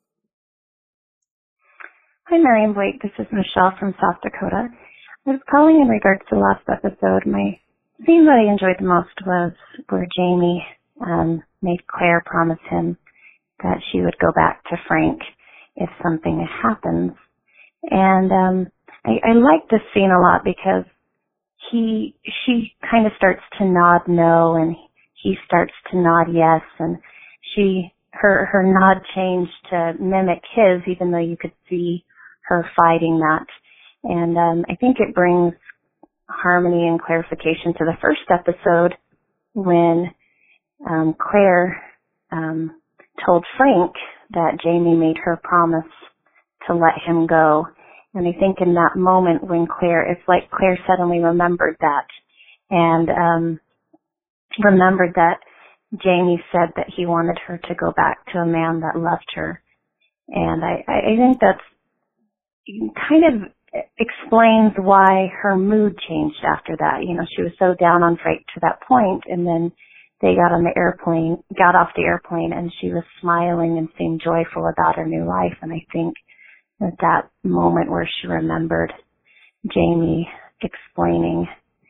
Hi, Mary and Blake. This is Michelle from South Dakota. I was calling in regards to the last episode. My scene that I enjoyed the most was where Jamie made Claire promise him that she would go back to Frank if something happens. And I like this scene a lot because she kind of starts to nod no, and he starts to nod yes, and her nod changed to mimic his, even though you could see her fighting that. And I think it brings harmony and clarification to the first episode when Claire told Frank that Jamie made her promise to let him go. And I think in that moment when it's like Claire suddenly remembered that and remembered that Jamie said that he wanted her to go back to a man that loved her. And I think that's kind of explains why her mood changed after that. You know, she was so down on Frank to that point, and then they got off the airplane, and she was smiling and seemed joyful about her new life. And I think that moment where she remembered Jamie explaining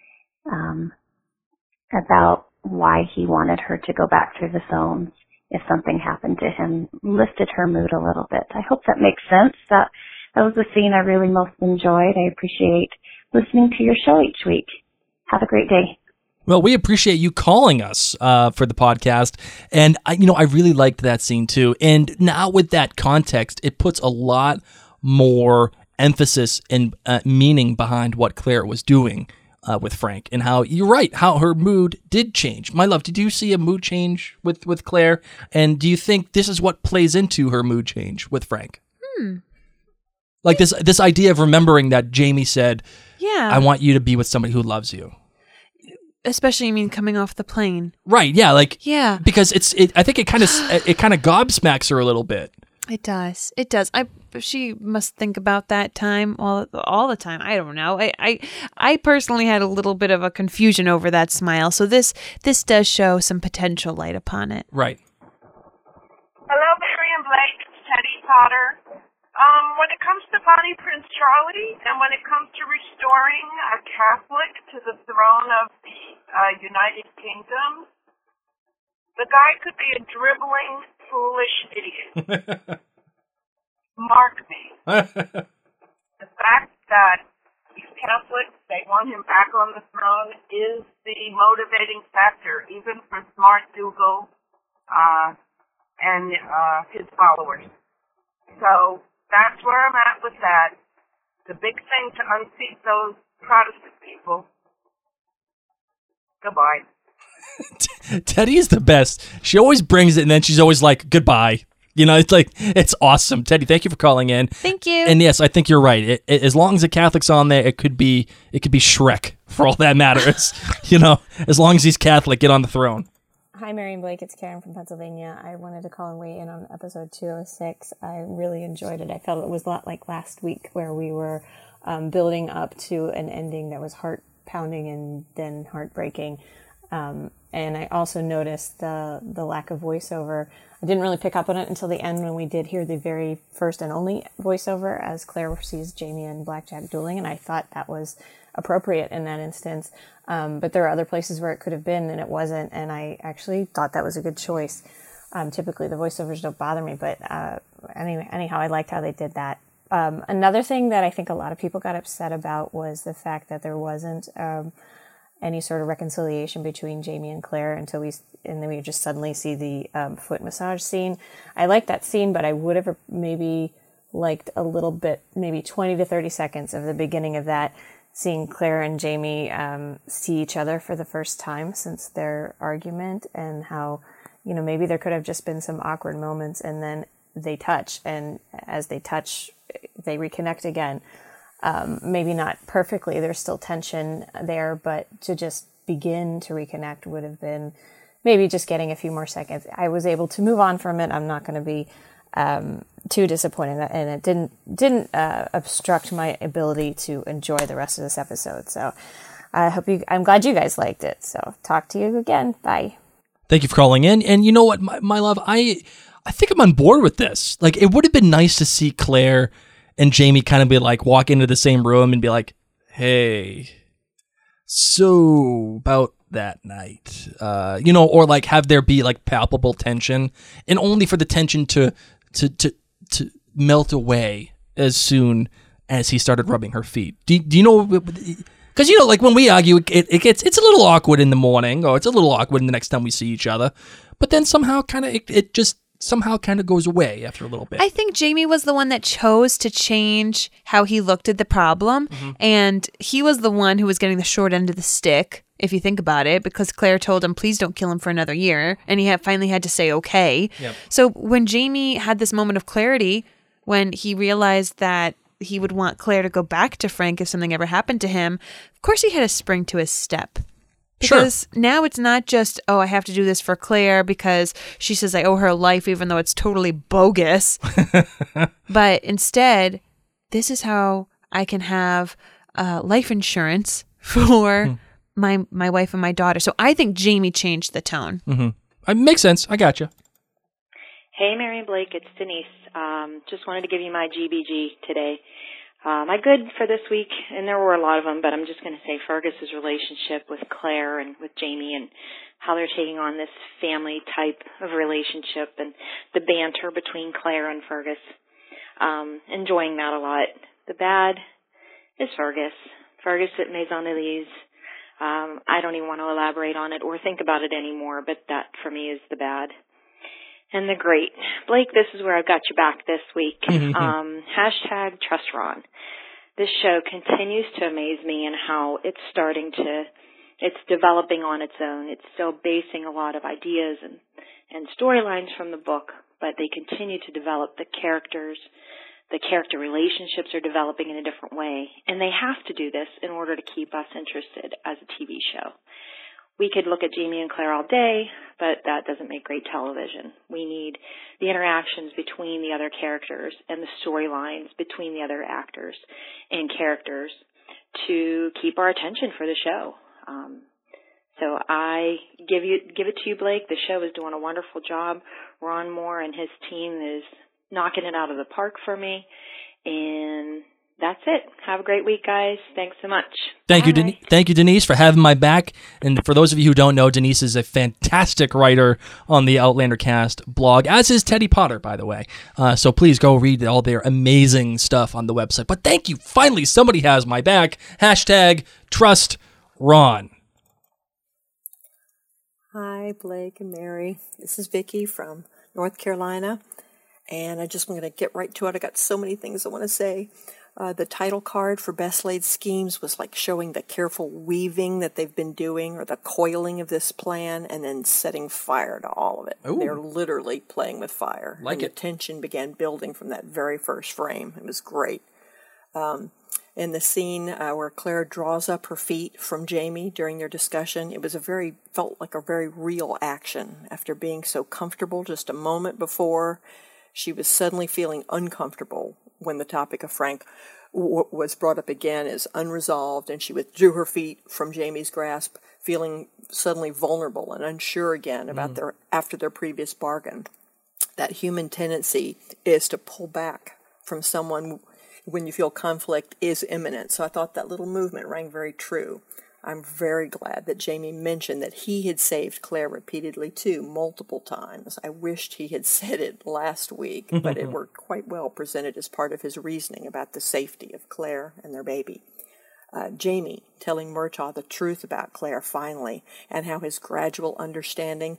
about why he wanted her to go back through the zones if something happened to him lifted her mood a little bit. I hope that makes sense. That was the scene I really most enjoyed. I appreciate listening to your show each week. Have a great day. Well, we appreciate you calling us for the podcast, and I really liked that scene too. And now with that context, it puts a lot more emphasis and meaning behind what Claire was doing with Frank, and how you're right, how her mood did change. My love, did you see a mood change with Claire? And do you think this is what plays into her mood change with Frank? Like this idea of remembering that Jamie said, "Yeah, I want you to be with somebody who loves you." Especially, I mean, coming off the plane. Right, yeah, yeah. Because I think it kind of gobsmacks her a little bit. It does. She must think about that time all the time. I don't know. I personally had a little bit of a confusion over that smile. So this does show some potential light upon it. Right. Hello, Mary and Blake. It's Teddy Potter. When it comes to Bonnie Prince Charlie, and when it comes to restoring a Catholic to the throne of the United Kingdom, the guy could be a dribbling, foolish idiot. Mark me. The fact that he's Catholic, they want him back on the throne, is the motivating factor, even for smart Dougal and his followers. So that's where I'm at with that. The big thing to unseat those Protestant people. Goodbye. Teddy is the best. She always brings it, and then she's always like, goodbye. You know, it's like, it's awesome. Teddy, thank you for calling in. Thank you. And yes, I think you're right. As long as the Catholic's on there, it could be Shrek for all that matters. You know, as long as he's Catholic, get on the throne. Hi, Mary and Blake. It's Karen from Pennsylvania. I wanted to call and weigh in on episode 206. I really enjoyed it. I felt it was a lot like last week where we were building up to an ending that was heart-pounding and then heartbreaking. And I also noticed the lack of voiceover. I didn't really pick up on it until the end when we did hear the very first and only voiceover as Claire sees Jamie and Blackjack dueling, and I thought that was appropriate in that instance. But there are other places where it could have been and it wasn't, and I actually thought that was a good choice. Typically the voiceovers don't bother me, but anyhow, I liked how they did that. Another thing that I think a lot of people got upset about was the fact that there wasn't any sort of reconciliation between Jamie and Claire and then we just suddenly see the foot massage scene. I like that scene, but I would have maybe liked a little bit, maybe 20 to 30 seconds of the beginning of that, seeing Claire and Jamie see each other for the first time since their argument, and how, you know, maybe there could have just been some awkward moments and then they touch, and as they touch, they reconnect again. Maybe not perfectly, there's still tension there, but to just begin to reconnect would have been maybe just getting a few more seconds. I was able to move on from it. I'm not going to be too disappointed, and it didn't obstruct my ability to enjoy the rest of this episode. So I'm glad you guys liked it. So talk to you again. Bye. Thank you for calling in. And you know what, my love, I think I'm on board with this. Like, it would have been nice to see Claire and Jamie kind of be like, walk into the same room and be like, hey, so about that night, you know, or like have there be like palpable tension, and only for the tension to melt away as soon as he started rubbing her feet. Do you know? Because, you know, like when we argue, it's a little awkward in the morning, or it's a little awkward the next time we see each other, but then somehow kind of it just somehow kind of goes away after a little bit. I think Jamie was the one that chose to change how he looked at the problem, and he was the one who was getting the short end of the stick, if you think about it, because Claire told him, please don't kill him for another year, and he finally had to say okay. Yep. So when Jamie had this moment of clarity, when he realized that he would want Claire to go back to Frank if something ever happened to him, of course he had a spring to his step. Because now it's not just, oh, I have to do this for Claire because she says I owe her life, even though it's totally bogus. But instead, this is how I can have life insurance for my wife and my daughter. So I think Jamie changed the tone. It makes sense. I got you. Hey, Mary and Blake, it's Denise. Just wanted to give you my GBG today. My good for this week, and there were a lot of them, but I'm just going to say Fergus's relationship with Claire and with Jamie, and how they're taking on this family type of relationship, and the banter between Claire and Fergus. Enjoying that a lot. The bad is Fergus. Fergus at Maison Elise. I don't even want to elaborate on it or think about it anymore, but that for me is the bad. And the great. Blake, this is where I've got you back this week. Hashtag Trust Ron. This show continues to amaze me in how it's developing on its own. It's still basing a lot of ideas and storylines from the book, but they continue to develop the characters. The character relationships are developing in a different way, and they have to do this in order to keep us interested as a TV show. We could look at Jamie and Claire all day, but that doesn't make great television. We need the interactions between the other characters and the storylines between the other actors and characters to keep our attention for the show. So I give it to you, Blake. The show is doing a wonderful job. Ron Moore and his team is knocking it out of the park for me, and that's it. Have a great week, guys. Thanks so much. Thank you, Denise, for having my back. And for those of you who don't know, Denise is a fantastic writer on the Outlander Cast blog, as is Teddy Potter, by the way. So please go read all their amazing stuff on the website. But thank you. Finally, somebody has my back. Hashtag Trust Ron. Hi, Blake and Mary. This is Vicki from North Carolina. And I just want to get right to it. I got so many things I want to say. The title card for Best Laid Schemes was like showing the careful weaving that they've been doing, or the coiling of this plan, and then setting fire to all of it. Ooh. They're literally playing with fire. Like and it. The tension began building from that very first frame. It was great. In the scene where Claire draws up her feet from Jamie during their discussion, it was felt like a very real action. After being so comfortable just a moment before, she was suddenly feeling uncomfortable when the topic of Frank was brought up again as unresolved, and she withdrew her feet from Jamie's grasp, feeling suddenly vulnerable and unsure again about after their previous bargain. That human tendency is to pull back from someone when you feel conflict is imminent. So I thought that little movement rang very true. I'm very glad that Jamie mentioned that he had saved Claire repeatedly too, multiple times. I wished he had said it last week, but it worked quite well presented as part of his reasoning about the safety of Claire and their baby. Jamie telling Murtaugh the truth about Claire finally, and how his gradual understanding,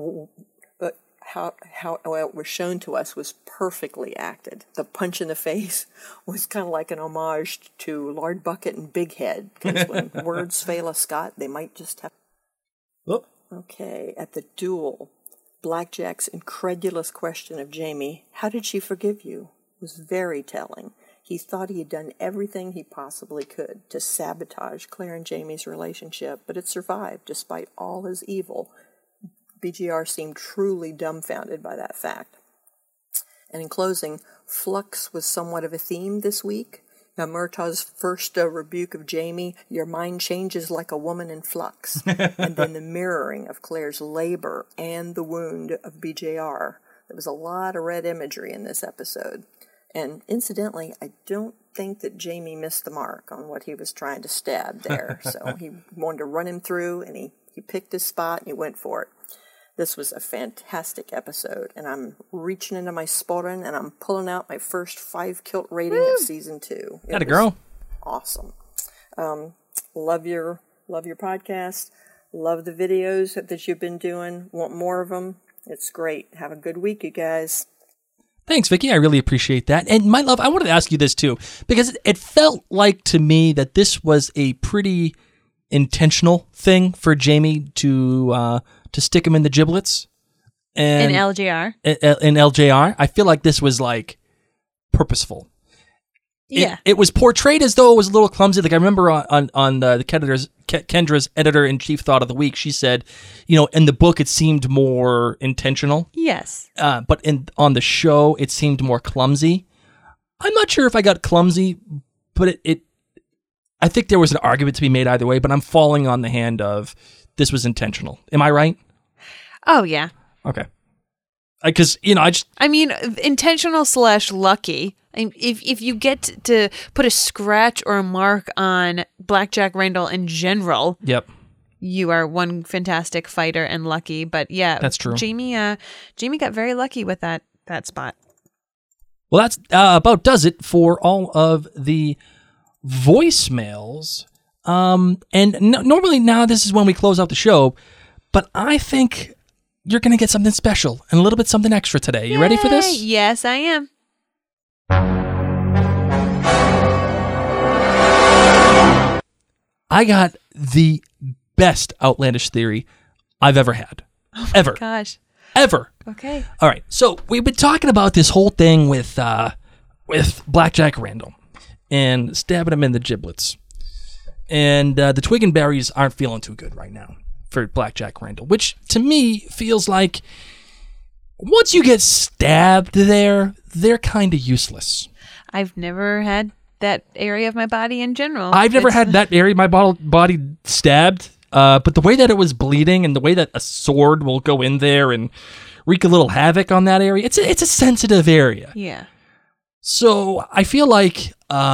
how it was shown to us, was perfectly acted. The punch in the face was kind of like an homage to Lard Bucket and Big Head, because when words fail a Scot, they might just have... Whoop. Okay, at the duel, Blackjack's incredulous question of Jamie, "How did she forgive you?" was very telling. He thought he had done everything he possibly could to sabotage Claire and Jamie's relationship, but it survived despite all his evil. BGR seemed truly dumbfounded by that fact. And in closing, flux was somewhat of a theme this week. Now, Murtaugh's first rebuke of Jamie, "Your mind changes like a woman in flux," and then the mirroring of Claire's labor and the wound of BJR. There was a lot of red imagery in this episode. And incidentally, I don't think that Jamie missed the mark on what he was trying to stab there. So he wanted to run him through, and he picked his spot and he went for it. This was a fantastic episode, and I'm reaching into my sporran, and I'm pulling out my first 5 kilt rating of season 2. Atta girl. Awesome. Love your podcast. Love the videos that you've been doing. Want more of them? It's great. Have a good week, you guys. Thanks, Vicky. I really appreciate that. And my love, I wanted to ask you this too, because it felt like to me that this was a pretty intentional thing for Jamie to stick him in the giblets. And in LJR. In LJR. I feel like this was like purposeful. Yeah. It was portrayed as though it was a little clumsy. Like I remember on the Kendra's editor-in-chief thought of the week, she said, in the book it seemed more intentional. Yes. But on the show it seemed more clumsy. I'm not sure if I got clumsy, but I think there was an argument to be made either way, but I'm falling on the hand of this was intentional. Am I right? Oh, yeah. Okay. Because, intentional / lucky. If you get to put a scratch or a mark on Blackjack Randall in general, yep, you are one fantastic fighter and lucky. But yeah, that's true. Jamie got very lucky with that spot. Well, that's about does it for all of the voicemails. Normally now this is when we close out the show, but I think you're going to get something special and a little bit something extra today. You ready for this? Yes, I am. I got the best outlandish theory I've ever had. Oh ever. Gosh. Ever. Okay. All right. So we've been talking about this whole thing with Blackjack Randall and stabbing him in the giblets. And the Twig and Berries aren't feeling too good right now for Blackjack Randall, which to me feels like once you get stabbed there, they're kind of useless. I've never had that area of my body in general. I've never had that area of my body stabbed, but the way that it was bleeding and the way that a sword will go in there and wreak a little havoc on that area, it's a sensitive area. Yeah. So I feel like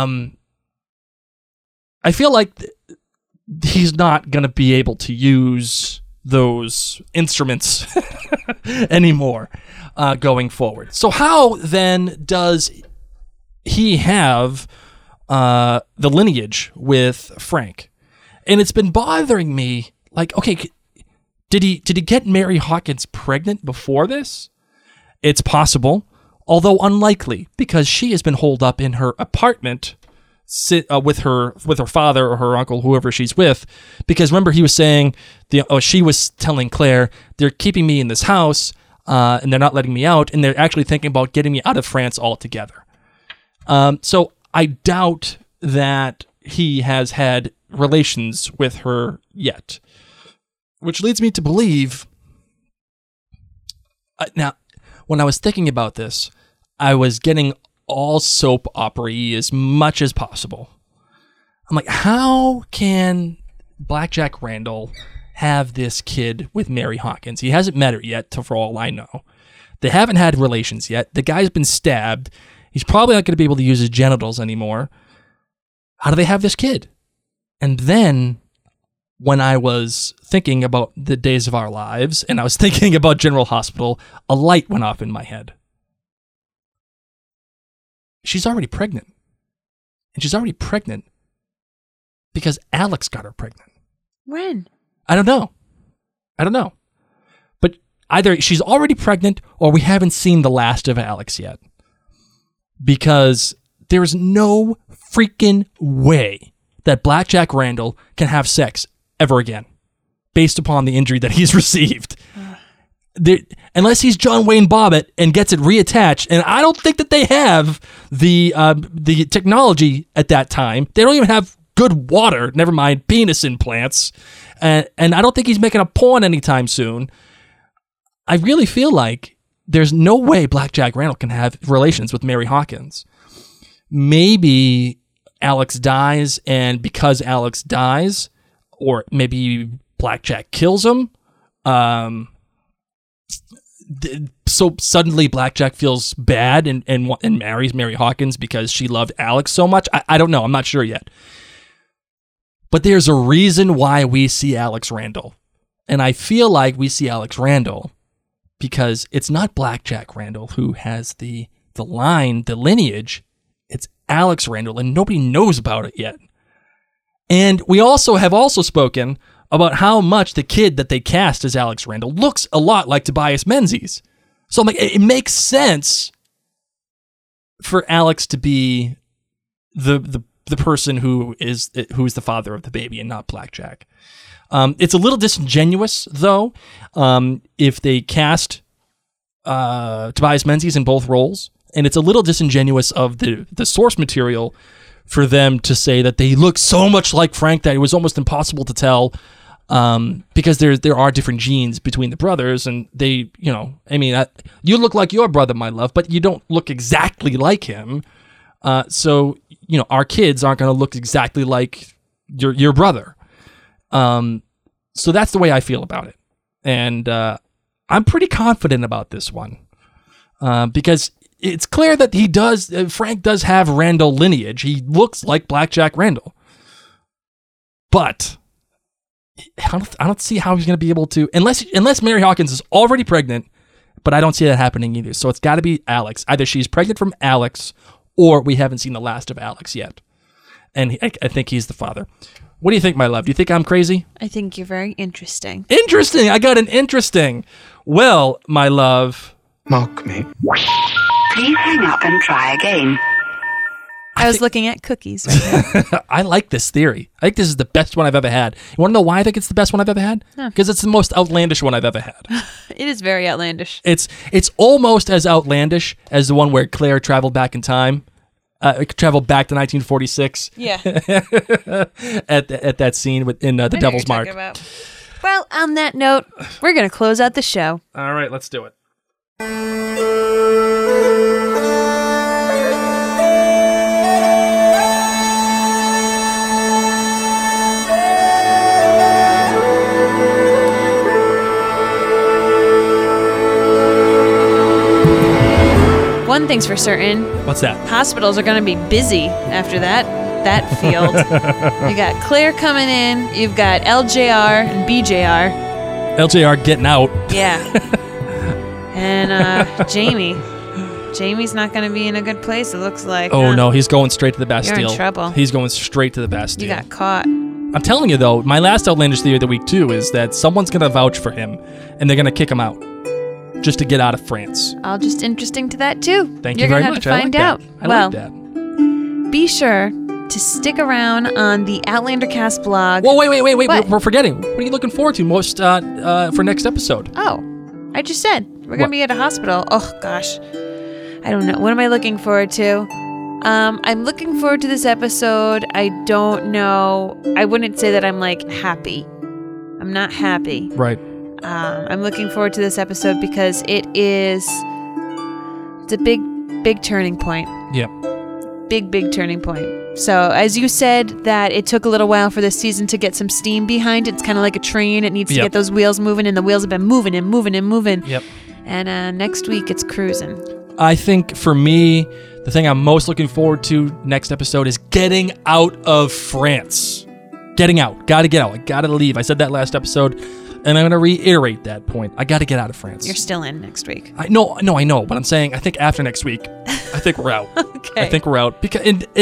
he's not going to be able to use those instruments anymore going forward. So how then does he have the lineage with Frank? And it's been bothering me, like, okay, did he get Mary Hawkins pregnant before this? It's possible, although unlikely, because she has been holed up in her apartment sit with her father or her uncle, whoever she's with, because remember he was saying she was telling Claire, they're keeping me in this house and they're not letting me out, and they're actually thinking about getting me out of France altogether. So I doubt that he has had relations with her yet, which leads me to believe. Now, when I was thinking about this, I was getting all soap opera-y as much as possible. I'm like, how can Blackjack Randall have this kid with Mary Hawkins? He hasn't met her yet, for all I know. They haven't had relations yet. The guy's been stabbed. He's probably not going to be able to use his genitals anymore. How do they have this kid? And then, when I was thinking about the Days of Our Lives, and I was thinking about General Hospital, a light went off in my head. She's already pregnant. And she's already pregnant because Alex got her pregnant. When? I don't know. But either she's already pregnant or we haven't seen the last of Alex yet. Because there's no freaking way that Blackjack Randall can have sex ever again based upon the injury that he's received. Unless he's John Wayne Bobbitt and gets it reattached, and I don't think that they have the technology at that time. They don't even have good water, never mind penis implants, and I don't think he's making a porn anytime soon. I really feel like there's no way Blackjack Randall can have relations with Mary Hawkins. Maybe Alex dies, and because Alex dies, or maybe Blackjack kills him, so suddenly Blackjack feels bad and marries Mary Hawkins because she loved Alex so much. I don't know. I'm not sure yet. But there's a reason why we see Alex Randall. And I feel like we see Alex Randall because it's not Blackjack Randall who has the lineage. It's Alex Randall, and nobody knows about it yet. And we have also spoken about how much the kid that they cast as Alex Randall looks a lot like Tobias Menzies. So I'm like, it makes sense for Alex to be the person who's the father of the baby and not Blackjack. It's a little disingenuous, though, if they cast Tobias Menzies in both roles. And it's a little disingenuous of the source material for them to say that they look so much like Frank that it was almost impossible to tell, because there are different genes between the brothers, and they, you look like your brother, my love, but you don't look exactly like him. So our kids aren't going to look exactly like your brother. So that's the way I feel about it, and I'm pretty confident about this one, because it's clear that Frank does have Randall lineage. He looks like Blackjack Randall. But I don't see how he's going to be able to, unless Mary Hawkins is already pregnant, but I don't see that happening either. So it's got to be Alex. Either she's pregnant from Alex, or we haven't seen the last of Alex yet. And I think he's the father. What do you think, my love? Do you think I'm crazy? I think you're very interesting. Interesting. I got an interesting. Well, my love. Mock me. Please hang up and try again. I was looking at cookies right now. I like this theory. I think this is the best one I've ever had. You want to know why I think it's the best one I've ever had? Because it's the most outlandish one I've ever had. It is very outlandish. It's almost as outlandish as the one where Claire traveled back in time. Traveled back to 1946. Yeah. at that scene in The Devil's Mark. Well, on that note, we're going to close out the show. All right, let's do it. One thing's for certain. What's that? Hospitals are going to be busy after that field. You got Claire coming in. You've got LJR and BJR. LJR getting out. Yeah. And Jamie's not going to be in a good place, it looks like. Oh, no, he's going straight to the Bastille. You're in trouble. He's going straight to the Bastille. You got caught. I'm telling you, though, my last outlandish theory of the week, too, is that someone's going to vouch for him, and they're going to kick him out just to get out of France. All just interesting to that, too. Thank you very much. You're going to have to find out. I like that. Be sure to stick around on the Outlander Cast blog. Well, wait. What? We're forgetting. What are you looking forward to most for next episode? Oh, I just said we're going to be at a hospital. Oh, gosh. I don't know. What am I looking forward to? I'm looking forward to this episode. I don't know. I wouldn't say that I'm like happy. I'm not happy. Right. I'm looking forward to this episode because it's a big turning point. Yep. Big turning point. So as you said that it took a little while for this season to get some steam behind it. It's kind of like a train. It needs to get those wheels moving, and the wheels have been moving. Yep. And next week it's cruising. I think for me, the thing I'm most looking forward to next episode is getting out of France. Getting out. Got to get out. I got to leave. I said that last episode, and I'm going to reiterate that point. I got to get out of France. You're still in next week. I know, but I'm saying I think after next week, I think we're out. Okay. I think we're out because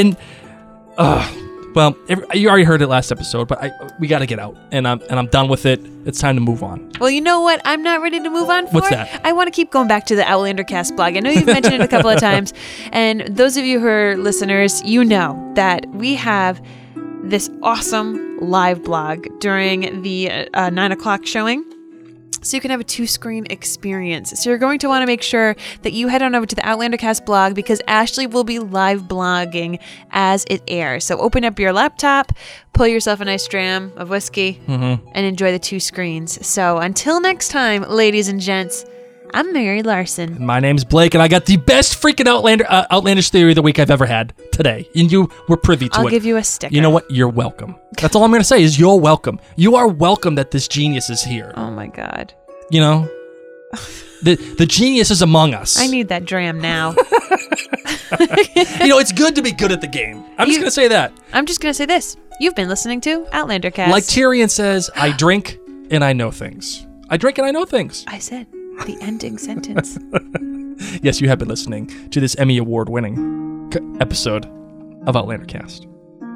well, you already heard it last episode, but we got to get out, and I'm done with it. It's time to move on. Well, you know what? I'm not ready to move on for. What's that? I want to keep going back to the Outlander Cast blog. I know you've mentioned it a couple of times, and those of you who are listeners, you know that we have this awesome live blog during the 9 o'clock showing. So you can have a 2-screen experience. So you're going to want to make sure that you head on over to the Outlander Cast blog because Ashley will be live blogging as it airs. So open up your laptop, pull yourself a nice dram of whiskey, and enjoy the 2 screens. So until next time, ladies and gents, I'm Mary Larson. My name's Blake, and I got the best freaking outlandish theory of the week I've ever had today. And you were privy to it. I'll give you a sticker. You know what? You're welcome. That's all I'm going to say is you're welcome. You are welcome that this genius is here. Oh, my God. You know? The genius is among us. I need that dram now. You know, it's good to be good at the game. I'm just going to say that. I'm just going to say this. You've been listening to Outlander Cast. Like Tyrion says, I drink and I know things. I drink and I know things. I said the ending sentence. Yes, you have been listening to this Emmy Award-winning episode of Outlander Cast.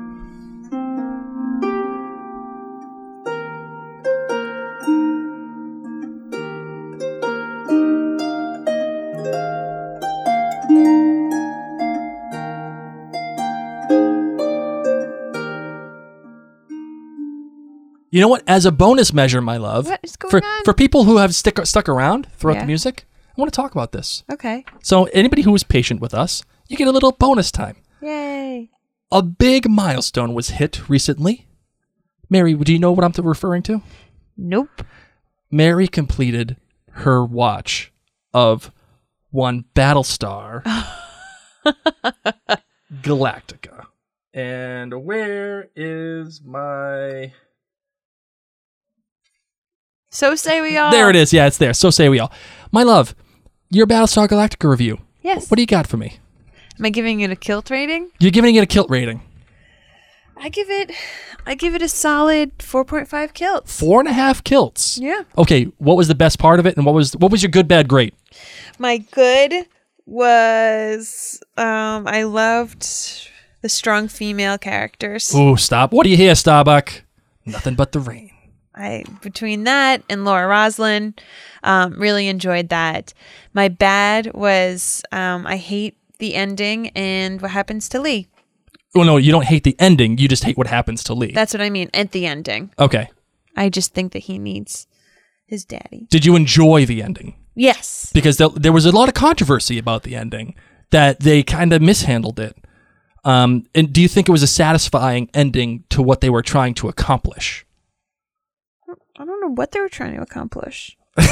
You know what? As a bonus measure, my love, what is going on? For people who have stuck around throughout the music, I want to talk about this. Okay. So anybody who was patient with us, you get a little bonus time. Yay. A big milestone was hit recently. Mary, do you know what I'm referring to? Nope. Mary completed her watch of one Battlestar Galactica. And where is my... So Say We All. There it is. Yeah, it's there. So Say We All. My love, your Battlestar Galactica review. Yes. What do you got for me? Am I giving it a kilt rating? You're giving it a kilt rating. I give it a solid 4.5 kilts. 4.5 kilts. Yeah. Okay, what was the best part of it, and what was your good, bad, great? My good was I loved the strong female characters. Ooh, stop. What do you hear, Starbuck? Nothing but the rain. Between that and Laura Roslin, really enjoyed that. My bad was I hate the ending and what happens to Lee. Well, no, you don't hate the ending. You just hate what happens to Lee. That's what I mean, at the ending. Okay. I just think that he needs his daddy. Did you enjoy the ending? Yes. Because there was a lot of controversy about the ending, that they kind of mishandled it. And do you think it was a satisfying ending to what they were trying to accomplish? I don't know what they were trying to accomplish.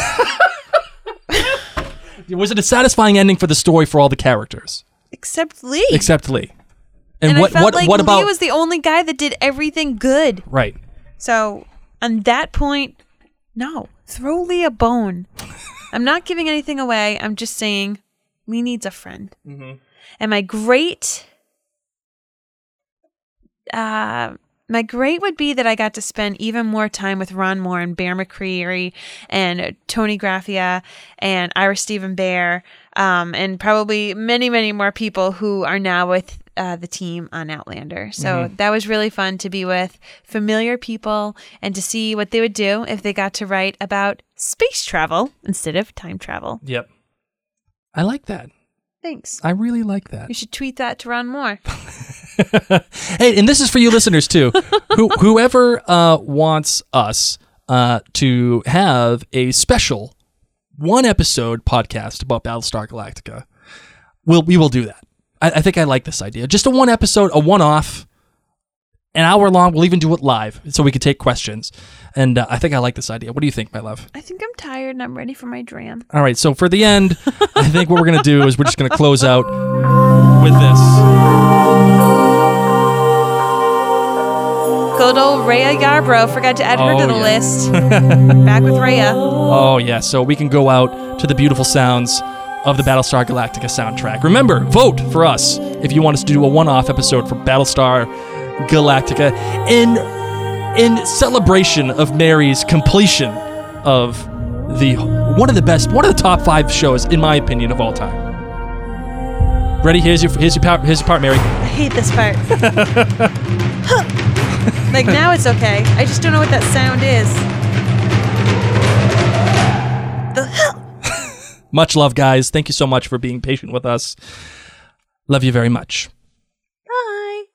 Was it a satisfying ending for the story for all the characters? Except Lee. Except Lee. And what I felt like what about Lee was the only guy that did everything good. Right. So on that point, no. Throw Lee a bone. I'm not giving anything away. I'm just saying Lee needs a friend. Mm-hmm. And my great would be that I got to spend even more time with Ron Moore and Bear McCreary and Tony Graffia and Ira Stephen Bear, and probably many, many more people who are now with the team on Outlander. So that was really fun to be with familiar people and to see what they would do if they got to write about space travel instead of time travel. Yep. I like that. Thanks. I really like that. You should tweet that to Ron Moore. Hey, and this is for you listeners too. Whoever wants us to have a special 1-episode podcast about Battlestar Galactica, we will do that. I think I like this idea. Just a 1 episode, a one-off, an hour long. We'll even do it live so we can take questions. And I think I like this idea. What do you think, my love? I think I'm tired and I'm ready for my dram. All right, so for the end, I think what we're going to do is we're just going to close out with this. Good old Rhea Yarbrough. Forgot to add her to the list. Back with Rhea. Oh, yeah. So we can go out to the beautiful sounds of the Battlestar Galactica soundtrack. Remember, vote for us if you want us to do a one-off episode for Battlestar Galactica in celebration of Mary's completion of one of the top 5 shows, in my opinion, of all time. Ready? Here's your part, Mary. I hate this part. Like, now it's okay. I just don't know what that sound is. Much love, guys. Thank you so much for being patient with us. Love you very much.